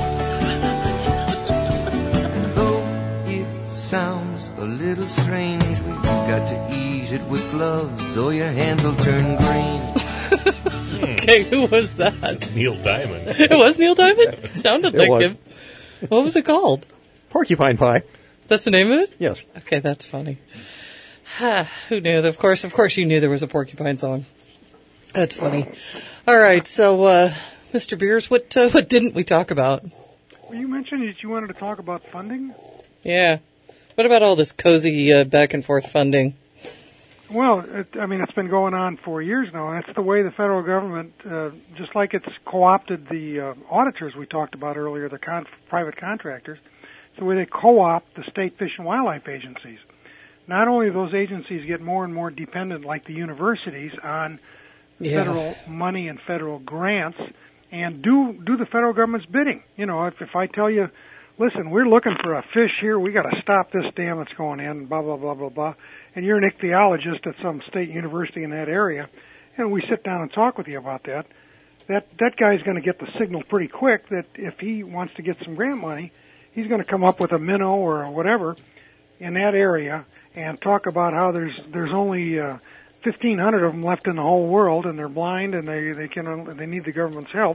Though it sounds a little strange, we've got to eat it with gloves or your hands will turn green. Okay, who was that? That's Neil Diamond. It was Neil Diamond? It sounded It like was. him. What was it called? Porcupine pie. That's the name of it? Yes. Okay, that's funny. Who knew? Of course, of course you knew there was a porcupine song. That's funny. All right, so, uh, Mister Beers, what, uh, what didn't we talk about? well, you mentioned that you wanted to talk about funding. Yeah. What about all this cozy uh, back and forth funding? Well, it, I mean, it's been going on for years now, and it's the way the federal government, uh, just like it's co-opted the uh, auditors we talked about earlier, the con- private contractors, it's the way they co-opt the state fish and wildlife agencies. Not only do those agencies get more and more dependent, like the universities, on yeah. federal money and federal grants and do do the federal government's bidding. You know, if, if I tell you, listen, we're looking for a fish here, we got to stop this dam that's going in, blah, blah, blah, blah, blah, and you're an ichthyologist at some state university in that area, and we sit down and talk with you about that, that, that guy's going to get the signal pretty quick that if he wants to get some grant money, he's going to come up with a minnow or whatever in that area and talk about how there's there's only uh, fifteen hundred of them left in the whole world, and they're blind, and they they can they need the government's help.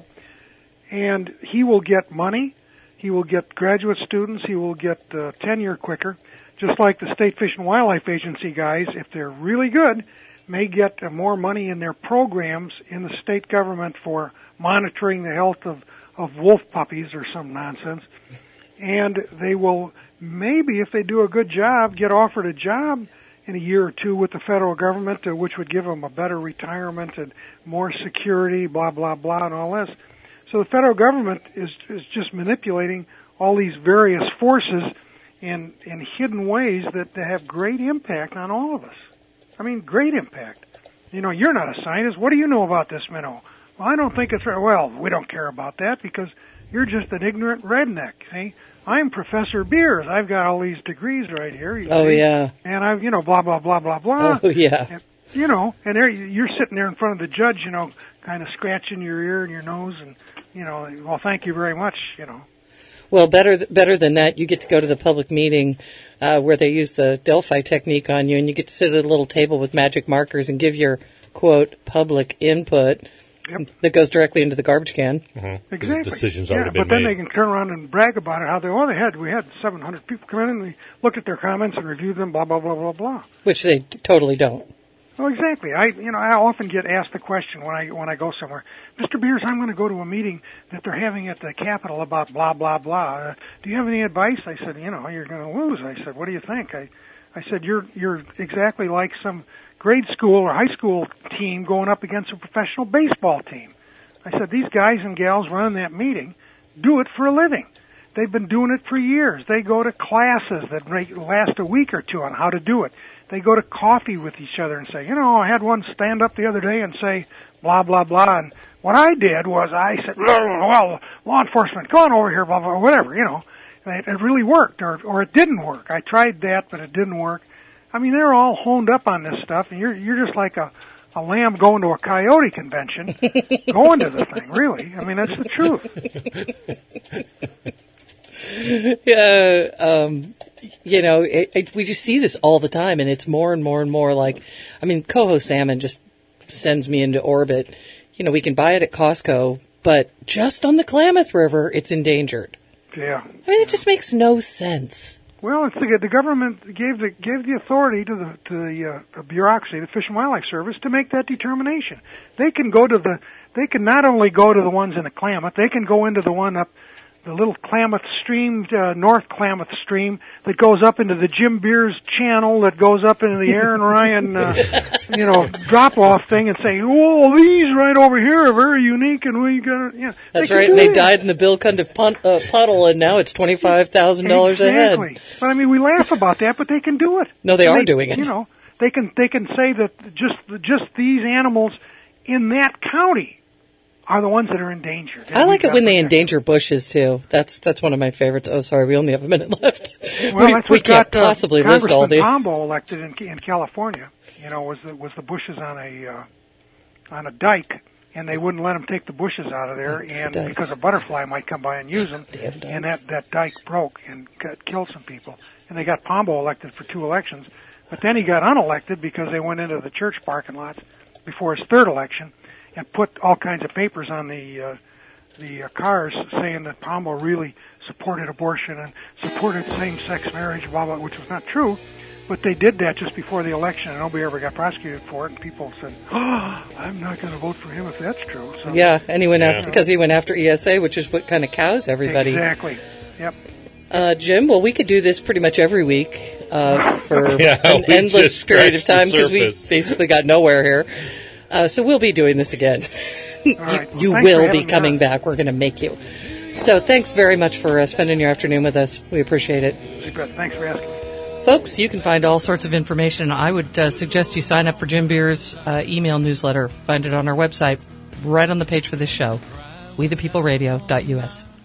And he will get money, he will get graduate students, he will get uh, tenure quicker, just like the State Fish and Wildlife Agency guys, if they're really good, may get uh, more money in their programs in the state government for monitoring the health of, of wolf puppies or some nonsense. And they will maybe, if they do a good job, get offered a job in a year or two with the federal government, uh, which would give them a better retirement and more security, blah, blah, blah, and all this. So the federal government is is just manipulating all these various forces in in hidden ways that, that have great impact on all of us. I mean, great impact. You know, you're not a scientist. What do you know about this minnow? Well, I don't think it's right. Well, we don't care about that because you're just an ignorant redneck, see? I'm Professor Beers. I've got all these degrees right here. You oh, see? yeah. And I've, you know, blah, blah, blah, blah, blah. Oh, yeah. And, you know, and there you're sitting there in front of the judge, you know, kind of scratching your ear and your nose and, you know, well, thank you very much, you know. Well, better th- better than that, you get to go to the public meeting uh, where they use the Delphi technique on you, and you get to sit at a little table with magic markers and give your, quote, public input. Yep. That goes directly into the garbage can. Mm-hmm. Exactly. The decision's yeah, already been but then made. they can turn around and brag about it. How they, oh, they had we had seven hundred people come in and they looked at their comments and reviewed them. Blah blah blah blah blah. Which they t- totally don't. Oh, exactly. I you know I often get asked the question when I when I go somewhere, Mister Beers, I'm going to go to a meeting that they're having at the Capitol about blah blah blah. Uh, do you have any advice? I said, you know, you're going to lose. I said, what do you think? I I said, you're you're exactly like some grade school or high school team going up against a professional baseball team. I said, these guys and gals running that meeting do it for a living. They've been doing it for years. They go to classes that last a week or two on how to do it. They go to coffee with each other and say, you know, I had one stand up the other day and say blah, blah, blah. And what I did was I said, well, law enforcement, come on over here, blah, blah, whatever, you know. And it, it really worked, or, or it didn't work. I tried that, but it didn't work. I mean, they're all honed up on this stuff, and you're you're just like a a lamb going to a coyote convention, going to the thing, really. I mean, that's the truth. Yeah, um, you know, it, it, we just see this all the time, and it's more and more and more like, I mean, coho salmon just sends me into orbit. You know, we can buy it at Costco, but just on the Klamath River, it's endangered. Yeah. I mean, it just makes no sense. Well, it's the, the government gave the gave the authority to the to the uh, bureaucracy, the Fish and Wildlife Service, to make that determination. They can go to the they can not only go to the ones in the Klamath, they can go into the one up the little Klamath stream, uh, North Klamath stream that goes up into the Jim Beers channel, that goes up into the Aaron Ryan, uh, you know, drop-off thing, and say, "Oh, these right over here are very unique, and we got to." Yeah, that's right. And they died in the Bill Cundiff pun- uh, puddle, and now it's twenty-five thousand dollars exactly. a head. But I mean, we laugh about that, but they can do it. No, they and are they, doing it. You know, they can they can say that just just these animals in that county are the ones that are endangered. I like it when they endanger bushes too. That's that's one of my favorites. Oh, sorry, we only have a minute left. Well, we that's we what can't got, possibly uh, list all the. Congressman Pombo elected in, in California. You know, was the was the bushes on a uh, on a dike, and they wouldn't let them take the bushes out of there, and Dikes. because a butterfly might come by and use them, Damn and that that dike broke and got, killed some people. And they got Pombo elected for two elections, but then he got unelected because they went into the church parking lots before his third election and put all kinds of papers on the uh, the uh, cars saying that Pombo really supported abortion and supported same-sex marriage, blah, blah, which was not true. But they did that just before the election, and nobody ever got prosecuted for it. And people said, "Oh, I'm not going to vote for him if that's true." So, yeah, and he went yeah. after because he went after E S A, which is what kind of cows everybody. Exactly. Yep. Uh, Jim, well, we could do this pretty much every week uh, for yeah, an endless just period of time because we basically got nowhere here. Uh, so we'll be doing this again. All right. you Well, will be me coming on. back. We're going to make you. So thanks very much for uh, spending your afternoon with us. We appreciate it. You bet. Thanks for asking. Folks, you can find all sorts of information. I would uh, suggest you sign up for Jim Beer's uh, email newsletter. Find it on our website, right on the page for this show, we the people radio dot U S.